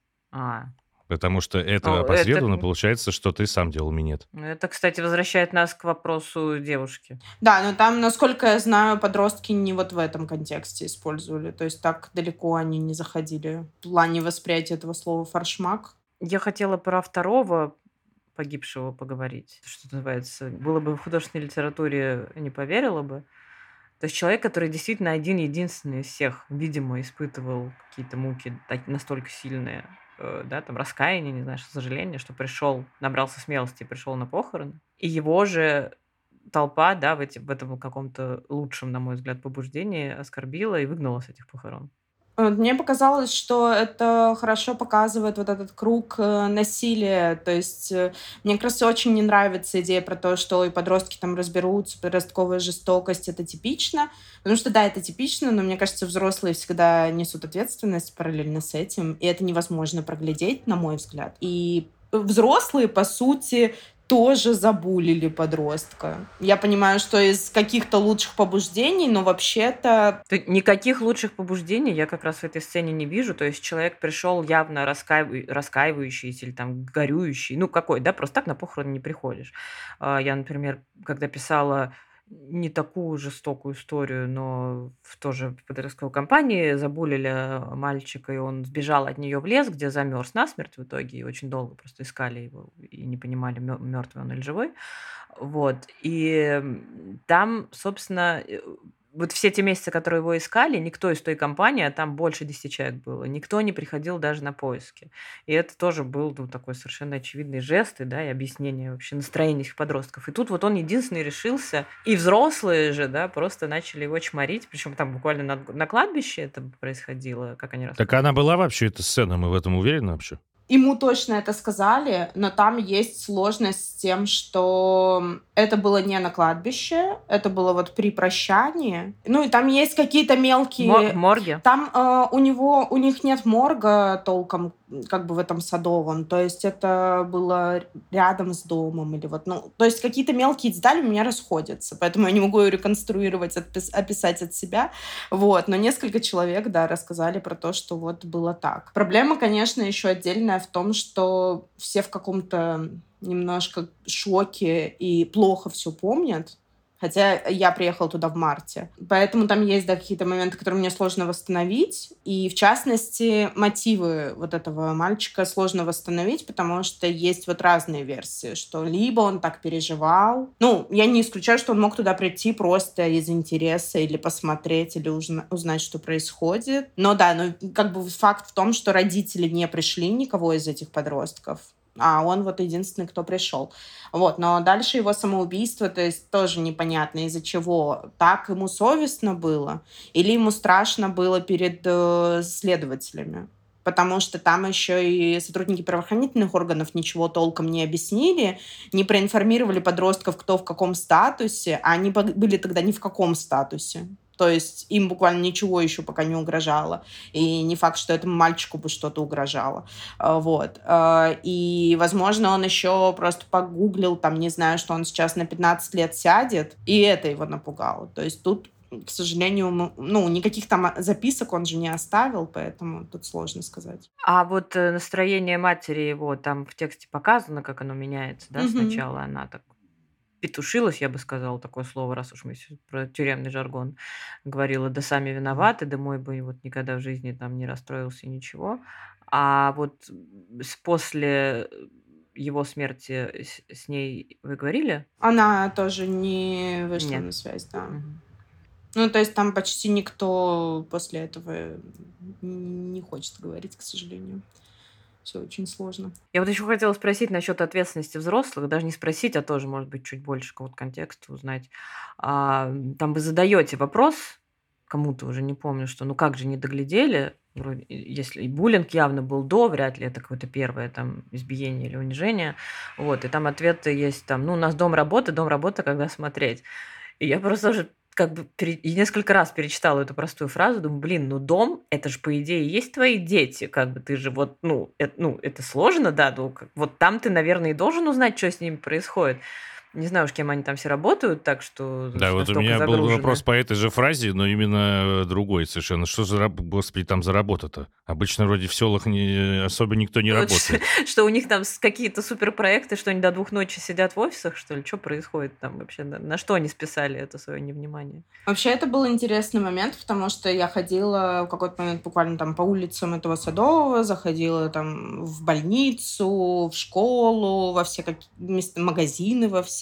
S2: Потому что это опосредованно получается, что ты сам делал минет.
S1: Это, кстати, возвращает нас к вопросу девушки.
S4: Да, но там, насколько я знаю, подростки не вот в этом контексте использовали. То есть так далеко они не заходили в плане восприятия этого слова «фаршмак».
S1: Я хотела про второго погибшего поговорить. Что называется, было бы в художественной литературе, не поверила бы. То есть человек, который действительно один-единственный из всех, видимо, испытывал какие-то муки настолько сильные. да, там раскаяние, не знаю, сожаление, что пришел, набрался смелости и пришел на похороны. И его же толпа, да, в этом каком-то лучшем, на мой взгляд, побуждении оскорбила и выгнала с этих похорон.
S4: Мне показалось, что это хорошо показывает вот этот круг насилия. То есть мне как раз очень не нравится идея про то, что и подростки там разберутся, подростковая жестокость — это типично. Потому что, да, это типично, но мне кажется, взрослые всегда несут ответственность параллельно с этим, и это невозможно проглядеть, на мой взгляд. И взрослые, по сути, тоже забулили подростка. Я понимаю, что из каких-то лучших побуждений, но вообще-то...
S1: Никаких лучших побуждений я как раз в этой сцене не вижу. То есть человек пришел явно раскаивающийся или там горюющий. Ну, какой, да, просто так на похороны не приходишь. Я, например, когда писала не такую жестокую историю, но тоже в подростковой компании забулили мальчика, и он сбежал от нее в лес, где замерз насмерть в итоге, и очень долго просто искали его и не понимали, мертвый он или живой. Вот. И там, собственно, вот все те месяцы, которые его искали, никто из той компании, а там больше 10 человек было, никто не приходил даже на поиски. И это тоже был такой совершенно очевидный жест, и, да, и объяснение вообще настроения этих подростков. И тут вот он единственный решился. И взрослые же, да, просто начали его чморить, причем там буквально на кладбище это происходило, как они
S2: Так она была вообще, эта сцена, мы в этом уверены вообще?
S4: Ему точно это сказали, но там есть сложность с тем, что это было не на кладбище, это было вот при прощании. Ну и там есть какие-то мелкие...
S1: В морге?
S4: Там у них нет морга толком, как бы в этом садовом, то есть это было рядом с домом или вот, ну, то есть какие-то мелкие детали у меня расходятся, поэтому я не могу реконструировать, описать от себя, вот, но несколько человек, да, рассказали про то, что вот было так. Проблема, конечно, еще отдельная в том, что все в каком-то немножко шоке и плохо все помнят. Хотя я приехала туда в марте. Поэтому там есть, да, какие-то моменты, которые мне сложно восстановить. И, в частности, мотивы вот этого мальчика сложно восстановить, потому что есть вот разные версии, что либо он так переживал. Ну, я не исключаю, что он мог туда прийти просто из интереса или посмотреть, или узнать, что происходит. Но да, ну, как бы факт в том, что родители не пришли, никого из этих подростков. А он вот единственный, кто пришел. Вот, но дальше его самоубийство, то есть тоже непонятно, из-за чего. Так ему совестно было или ему страшно было перед следователями? Потому что там еще и сотрудники правоохранительных органов ничего толком не объяснили, не проинформировали подростков, кто в каком статусе, а они были тогда ни в каком статусе. То есть им буквально ничего еще пока не угрожало. И не факт, что этому мальчику бы что-то угрожало. Вот. И, возможно, он еще просто погуглил, там, не знаю, что он сейчас на 15 лет сядет, и это его напугало. То есть тут, к сожалению, ну, никаких там записок он же не оставил, поэтому тут сложно сказать.
S1: А вот настроение матери его, там в тексте показано, как оно меняется, да? Сначала она так петушилась, я бы сказала такое слово, раз уж мы про тюремный жаргон говорила, да сами виноваты, да мой бы вот никогда в жизни там не расстроился, ничего. А вот после его смерти с ней вы говорили?
S4: Она тоже не вышла
S1: Нет.
S4: на связь, да.
S1: Мгм.
S4: Ну, то есть там почти никто после этого не хочет говорить, к сожалению. Все очень сложно.
S1: Я вот еще хотела спросить насчет ответственности взрослых, даже не спросить, а тоже, может быть, чуть больше какого-то контекста узнать. Там вы задаете вопрос кому-то, уже не помню, что ну как же не доглядели, вроде, если и буллинг явно был до, вряд ли это какое-то первое там избиение или унижение. Вот, и там ответы есть там, ну, у нас дом работа, когда смотреть. И я просто уже как бы и несколько раз перечитала эту простую фразу, думаю, блин, ну дом, это же по идее есть твои дети, как бы ты же вот, это сложно, да, вот там ты, наверное, и должен узнать, что с ними происходит. Не знаю уж, кем они там все работают, так что
S2: Да, вот у
S1: настолько
S2: меня был
S1: загружены.
S2: вопрос по этой же фразе, но именно другой совершенно. Что за, господи, там за работа-то? Обычно вроде в селах особо никто не работает.
S1: Что у них там какие-то суперпроекты, что они до 2 ночи сидят в офисах, что ли? Что происходит там вообще? На что они списали это свое невнимание?
S4: Вообще, это был интересный момент, потому что я ходила в какой-то момент буквально там по улицам этого Садового, заходила там в больницу, в школу, во все магазины во все,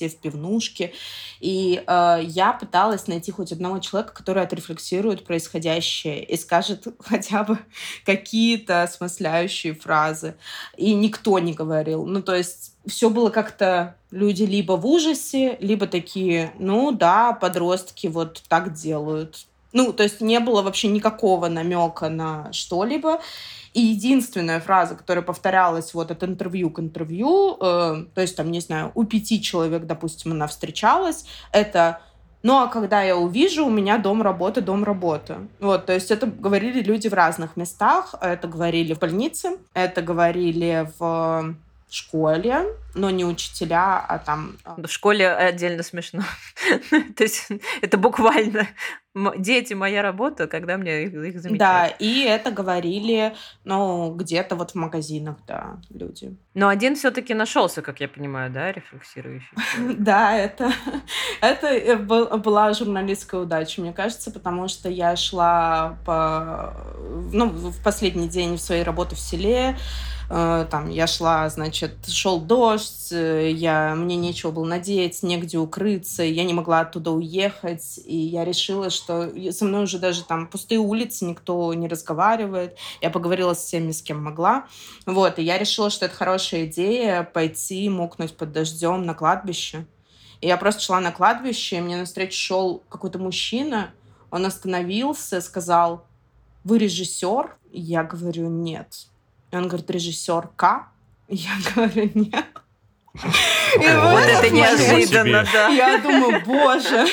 S4: все в пивнушке. И я пыталась найти хоть одного человека, который отрефлексирует происходящее и скажет хотя бы какие-то осмысляющие фразы. И никто не говорил. Ну, то есть все было как-то... Люди либо в ужасе, либо такие, ну да, подростки вот так делают. Ну, то есть не было вообще никакого намека на что-либо. И единственная фраза, которая повторялась вот от интервью к интервью, то есть там, не знаю, у 5 человек, допустим, она встречалась, это «ну, а когда я увижу, у меня дом, работа, дом, работа». Вот, то есть это говорили люди в разных местах. Это говорили в больнице, это говорили в школе, но не учителя, а там...
S1: В школе отдельно смешно. То есть это буквально дети, моя работа, когда мне их замечают.
S4: Да, и это говорили, ну, где-то вот в магазинах, да, люди.
S1: Но один все-таки нашелся, как я понимаю, да, рефлексирующий человек.
S4: Да, это была журналистская удача, мне кажется, потому что я шла в последний день своей работы в селе, там я шла, значит, шел дождь, мне нечего было надеть, негде укрыться, я не могла оттуда уехать, и я решила, что со мной уже даже там пустые улицы, никто не разговаривает. Я поговорила с всеми, с кем могла. Вот, и я решила, что это хорошая идея пойти мокнуть под дождем на кладбище. И я просто шла на кладбище, и мне навстречу шел какой-то мужчина, он остановился, сказал: «Вы режиссер?» Я говорю: «Нет». И он говорит: «Режиссер К?» Я говорю: «Нет».
S1: Вот это неожиданно, да.
S4: Я думаю, боже,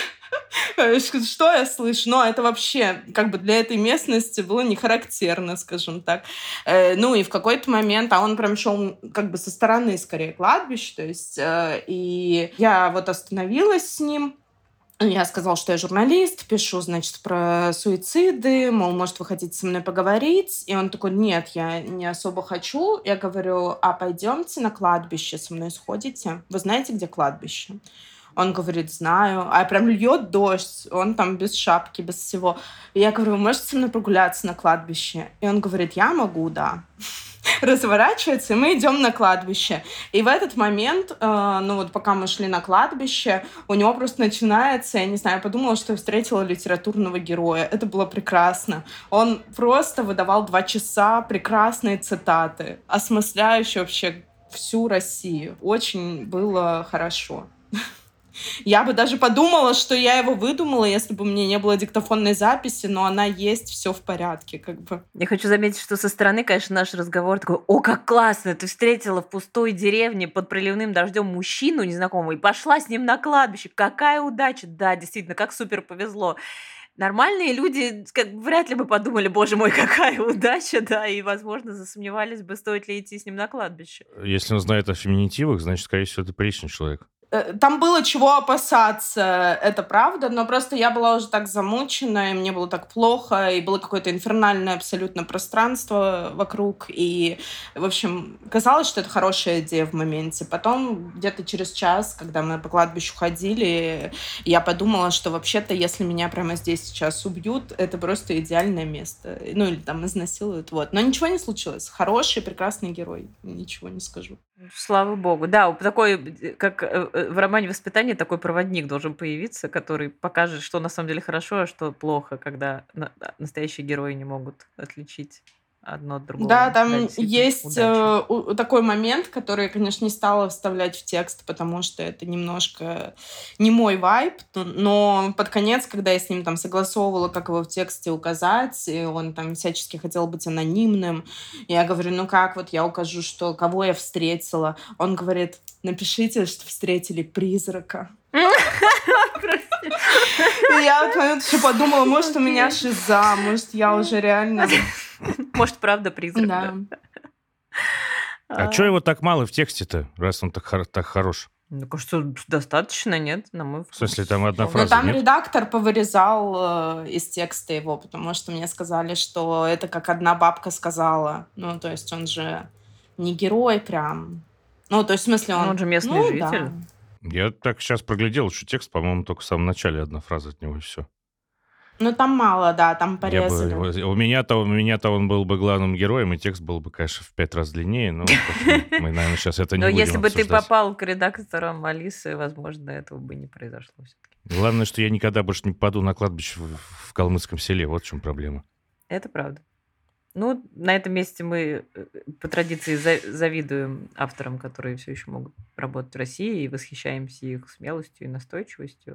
S4: что я слышу? Но это вообще как бы для этой местности было не характерно, скажем так. Ну и в какой-то момент, а он прям шел как бы со стороны скорее кладбища, то есть, и я вот остановилась с ним. Я сказала, что я журналист, пишу, значит, про суициды, мол, может, вы хотите со мной поговорить? И он такой: «Нет, я не особо хочу». Я говорю: «А пойдемте на кладбище, со мной сходите? Вы знаете, где кладбище?» Он говорит: «Знаю». А прям льет дождь, он там без шапки, без всего. И я говорю: «Вы можете со мной прогуляться на кладбище?» И он говорит: «Я могу, да». Разворачивается, и мы идем на кладбище. И в этот момент, ну вот пока мы шли на кладбище, у него просто начинается, я не знаю, я подумала, что я встретила литературного героя. Это было прекрасно. Он просто выдавал 2 часа прекрасные цитаты, осмысляющие вообще всю Россию. Очень было хорошо. Я бы даже подумала, что я его выдумала, если бы у меня не было диктофонной записи, но она есть, все в порядке, как бы.
S1: Я хочу заметить, что со стороны, конечно, наш разговор такой: «О, как классно! Ты встретила в пустой деревне под проливным дождем мужчину незнакомого и пошла с ним на кладбище. Какая удача!» Да, действительно, как супер повезло. Нормальные люди вряд ли бы подумали: «Боже мой, какая удача», да, и, возможно, засомневались бы, стоит ли идти с ним на кладбище.
S2: Если он знает о феминитивах, значит, скорее всего, это приличный человек.
S4: Там было чего опасаться, это правда, но просто я была уже так замучена, и мне было так плохо, и было какое-то инфернальное абсолютно пространство вокруг, и, в общем, казалось, что это хорошая идея в моменте. Потом, где-то через час, когда мы по кладбищу ходили, я подумала, что вообще-то, если меня прямо здесь сейчас убьют, это просто идеальное место. Ну, или там изнасилуют, вот. Но ничего не случилось. Хороший, прекрасный герой, ничего не скажу.
S1: Слава богу. Да, такой, как в романе «Воспитание», такой проводник должен появиться, который покажет, что на самом деле хорошо, а что плохо, когда настоящие герои не могут отличить одно от другого.
S4: Да, там есть такой момент, который я, конечно, не стала вставлять в текст, потому что это немножко не мой вайб, но под конец, когда я с ним там согласовывала, как его в тексте указать, и он там всячески хотел быть анонимным, я говорю: «Ну как, вот я укажу, что кого я встретила?» Он говорит: «Напишите, что встретили призрака». И я в момент еще подумала: может, у меня шиза, может, я уже реально...
S1: Может, правда призрак.
S4: Да.
S2: А что его так мало в тексте-то, раз он так хорош?
S1: Мне кажется, достаточно, нет, на мой вкус.
S2: В смысле, там одна фраза,
S4: там
S2: нет?
S4: редактор повырезал из текста его, потому что мне сказали, что это как одна бабка сказала. Ну, то есть он же не герой прям. Ну, то есть в смысле он...
S1: Он же местный житель.
S4: Да.
S2: Я так сейчас проглядел, что текст, по-моему, только в самом начале одна фраза от него, и все.
S4: Ну, там мало, да, там
S2: Я бы,
S4: порезали.
S2: у меня-то он был бы главным героем, и текст был бы, конечно, в 5 раз длиннее, но мы, наверное, сейчас это не
S1: Но
S2: будем
S1: если бы ты
S2: обсуждать.
S1: попал к редакторам Алисы, возможно, этого бы не произошло все-таки.
S2: Главное, что я никогда больше не попаду на кладбище в калмыцком селе. Вот в чем проблема.
S1: Это правда. Ну, на этом месте мы по традиции завидуем авторам, которые все еще могут работать в России, и восхищаемся их смелостью и настойчивостью.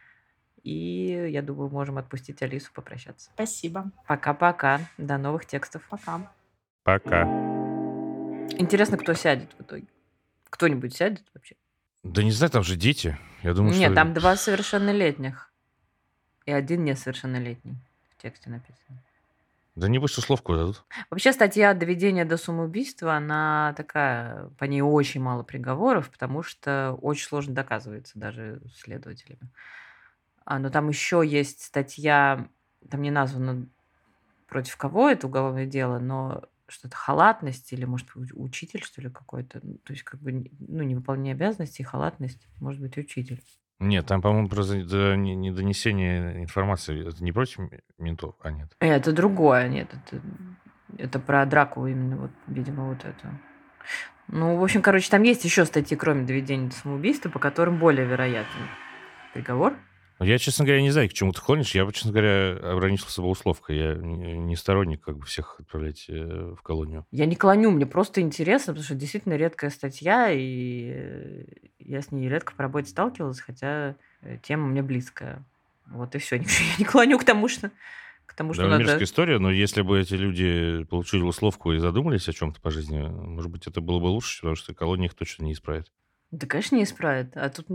S1: И я думаю, можем отпустить Алису попрощаться.
S4: Спасибо.
S1: Пока-пока. До новых текстов.
S4: Пока.
S2: Пока.
S1: Интересно, кто сядет в итоге? Кто-нибудь сядет вообще?
S2: Да не знаю, там же дети. Я думаю,
S1: Нет,
S2: что...
S1: там 2 совершеннолетних и 1 несовершеннолетний в тексте написано.
S2: Да небось условку дадут.
S1: Вообще статья «Доведение до самоубийства», она такая, по ней очень мало приговоров, потому что очень сложно доказывается даже следователями. Но там еще есть статья, там не названо против кого это уголовное дело, но что-то халатность или, может быть, учитель, что ли, какой-то. То есть, как бы, невыполнение обязанностей, халатность, может быть, учитель.
S2: Нет, там, по-моему, просто недонесение информации. Это не против ментов, а нет.
S1: Это другое, нет. Это про драку именно, вот, видимо, вот это. Ну, в общем, короче, там есть еще статьи, кроме доведения до самоубийства, по которым более вероятен приговор.
S2: Я, честно говоря, не знаю, к чему ты клонишь. Я, честно говоря, ограничился бы условкой. Я не сторонник как бы всех отправлять в колонию.
S1: Я не клоню, мне просто интересно, потому что действительно редкая статья, и я с ней редко по работе сталкивалась, хотя тема мне близкая. Вот и все. Я не клоню к тому, что
S2: Да,
S1: надо...
S2: мирская история, но если бы эти люди получили условку и задумались о чем-то по жизни, может быть, это было бы лучше, потому что колония их точно не исправит.
S1: Да, конечно, не исправит. А тут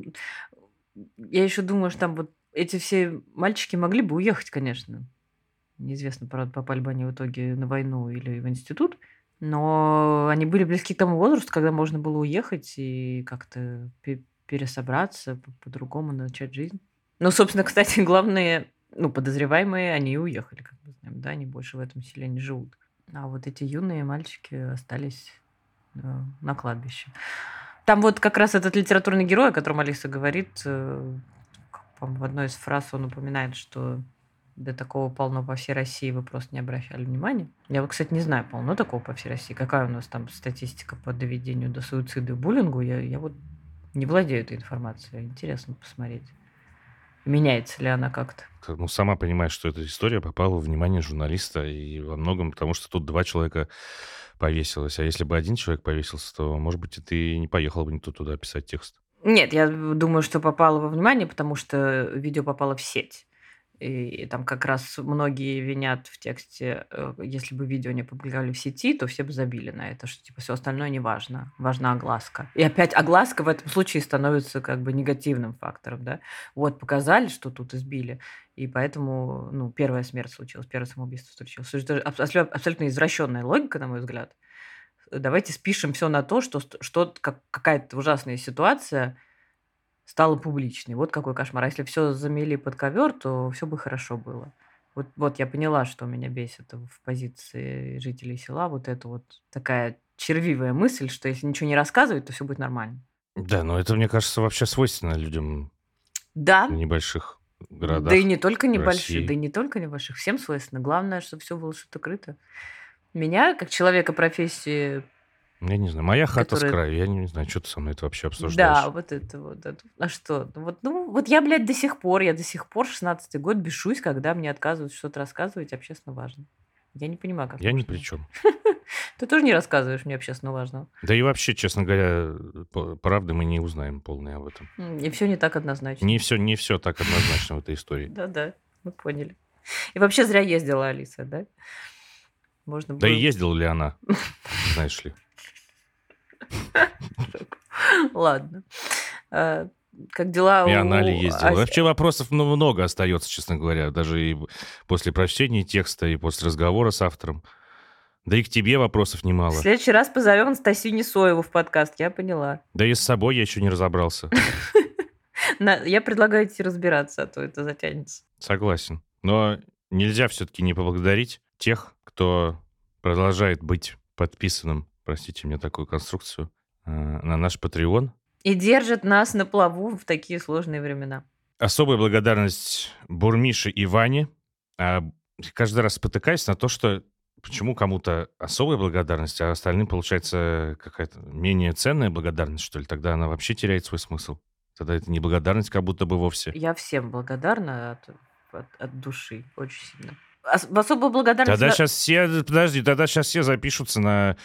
S1: я еще думаю, что там вот эти все мальчики могли бы уехать, конечно. Неизвестно, правда, попали бы они в итоге на войну или в институт. Но они были близки к тому возрасту, когда можно было уехать и как-то пересобраться, по-другому начать жизнь. Ну, собственно, кстати, главные, подозреваемые, они и уехали, как мы знаем, да, они больше в этом селе не живут. А вот эти юные мальчики остались на кладбище. Там вот как раз этот литературный герой, о котором Алиса говорит, в одной из фраз он упоминает, что да такого полно по всей России, вы просто не обращали внимания. Я вот, кстати, не знаю, полно такого по всей России. Какая у нас там статистика по доведению до суицида и буллингу? Я вот не владею этой информацией. Интересно посмотреть. Меняется ли она как-то?
S2: Ну, сама понимаешь, что эта история попала в внимание журналиста, и во многом потому, что тут 2 человека повесилось. А если бы 1 человек повесился, то, может быть, и ты не поехал бы никто туда писать текст.
S1: Нет, я думаю, что попало во внимание, потому что видео попало в сеть. И там как раз многие винят в тексте, если бы видео не опубликовали в сети, то все бы забили на это, что типа все остальное не важно, важна огласка. И опять огласка в этом случае становится как бы негативным фактором, да. Вот показали, что тут избили, и поэтому, первая смерть случилась, первое самоубийство случилось. Это абсолютно извращенная логика, на мой взгляд. Давайте спишем все на то, что какая-то ужасная ситуация стала публичной. Вот какой кошмар. А если все замели под ковер, то все бы хорошо было. Вот я поняла, что меня бесит в позиции жителей села. Вот это вот такая червивая мысль, что если ничего не рассказывать, то все будет нормально.
S2: Да, но это, мне кажется, вообще свойственно людям
S1: Да,
S2: в небольших городах.
S1: да и не только небольших,
S2: России.
S1: да и не только небольших. Всем свойственно. Главное, чтобы все было что-то Меня, как человека профессии,
S2: Я не знаю, моя хата с
S1: которая...
S2: краю. Я не знаю, что ты со мной это вообще обсуждаешь.
S1: Да, вот это вот. А что? Вот я, блядь, до сих пор 16-й год бешусь, когда мне отказывают что-то рассказывать общественно важно. Я не понимаю, как
S2: Я ни
S1: можно.
S2: при чем.
S1: Ты тоже не рассказываешь мне общественно важного.
S2: Да и вообще, честно говоря, правды мы не узнаем полной об этом.
S1: И все не так однозначно.
S2: Не все так однозначно в этой истории.
S1: Да-да, мы поняли. И вообще зря ездила Алиса, да? Можно
S2: Да
S1: было...
S2: и ездила ли она, знаешь ли.
S1: Ладно. Как дела
S2: И
S1: у...
S2: она ли ездила. Вообще вопросов много остается, честно говоря. Даже и после прочтения текста, и после разговора с автором. Да и к тебе вопросов
S1: В
S2: немало.
S1: следующий раз позовем Анастасию Несоеву в подкаст, я поняла.
S2: Да и с собой я еще не разобрался.
S1: Я предлагаю идти разбираться, а то это затянется.
S2: Согласен. Но нельзя все-таки не поблагодарить тех, кто продолжает быть подписанным, простите мне такую конструкцию, на наш Patreon.
S1: И держит нас на плаву в такие сложные времена.
S2: Особая благодарность Бурмише и Ване. Каждый раз спотыкаюсь на то, что почему кому-то особая благодарность, а остальным получается какая-то менее ценная благодарность, что ли? Тогда она вообще теряет свой смысл. Тогда это не благодарность как будто бы вовсе.
S1: Я всем благодарна от души очень сильно. В особую благодарность...
S2: Тогда сейчас все запишутся на...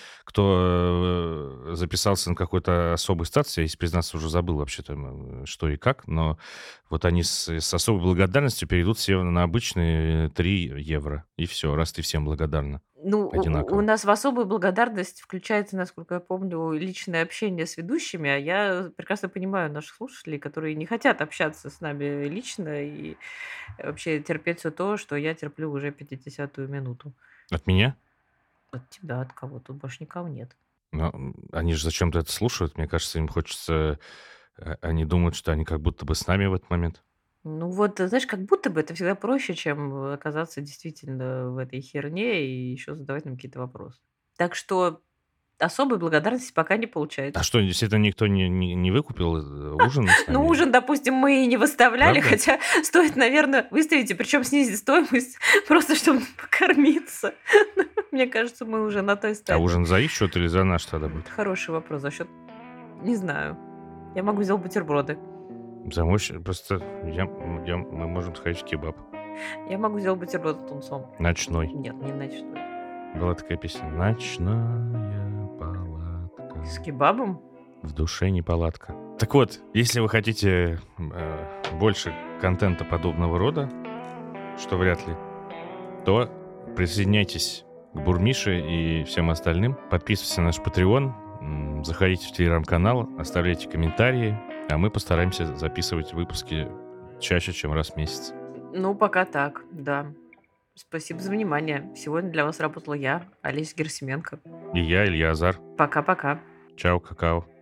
S2: Кто записался на какой-то особый статус. Я, если признаться, уже забыл вообще-то, что и как. Но вот они с особой благодарностью перейдут все на обычные 3 евро. И все, раз ты всем благодарна.
S1: Ну,
S2: Одинаково.
S1: у нас в особую благодарность включается, насколько я помню, личное общение с ведущими, а я прекрасно понимаю наших слушателей, которые не хотят общаться с нами лично и вообще терпеть все то, что я терплю уже 50-ю минуту.
S2: От меня?
S1: От тебя, от кого? Тут больше никого нет.
S2: Но они же зачем-то это слушают. Мне кажется, им хочется... Они думают, что они как будто бы с нами в этот момент.
S1: Ну вот, знаешь, как будто бы это всегда проще, чем оказаться действительно в этой херне и еще задавать нам какие-то вопросы. Так что особой благодарности пока не получается.
S2: А что, действительно никто не выкупил ужин с нами?
S1: Ну, ужин, допустим, мы и не выставляли,
S2: Правда?
S1: хотя стоит, наверное, выставить, и причем снизить стоимость, просто чтобы покормиться. Мне кажется, мы уже на той
S2: А
S1: стадии.
S2: ужин за их счет или за наш тогда будет?
S1: Хороший вопрос. За счет... Не знаю. Я могу сделать бутерброды.
S2: За мой счет просто мы можем сходить в кебаб.
S1: Я могу сделать бутерброд с тунцом.
S2: Ночной.
S1: Нет, не ночной.
S2: Была такая песня. Ночная палатка.
S1: С кебабом?
S2: В душе не палатка. Так вот, если вы хотите больше контента подобного рода, что вряд ли, то присоединяйтесь к Бурмише и всем остальным. Подписывайтесь на наш Patreon, заходите в Телеграм-канал, оставляйте комментарии, а мы постараемся записывать выпуски чаще, чем раз в месяц.
S1: Ну, пока так, да. Спасибо за внимание. Сегодня для вас работала я, Олеся Герасименко.
S2: И я, Илья Азар.
S1: Пока-пока.
S2: Чао, какао.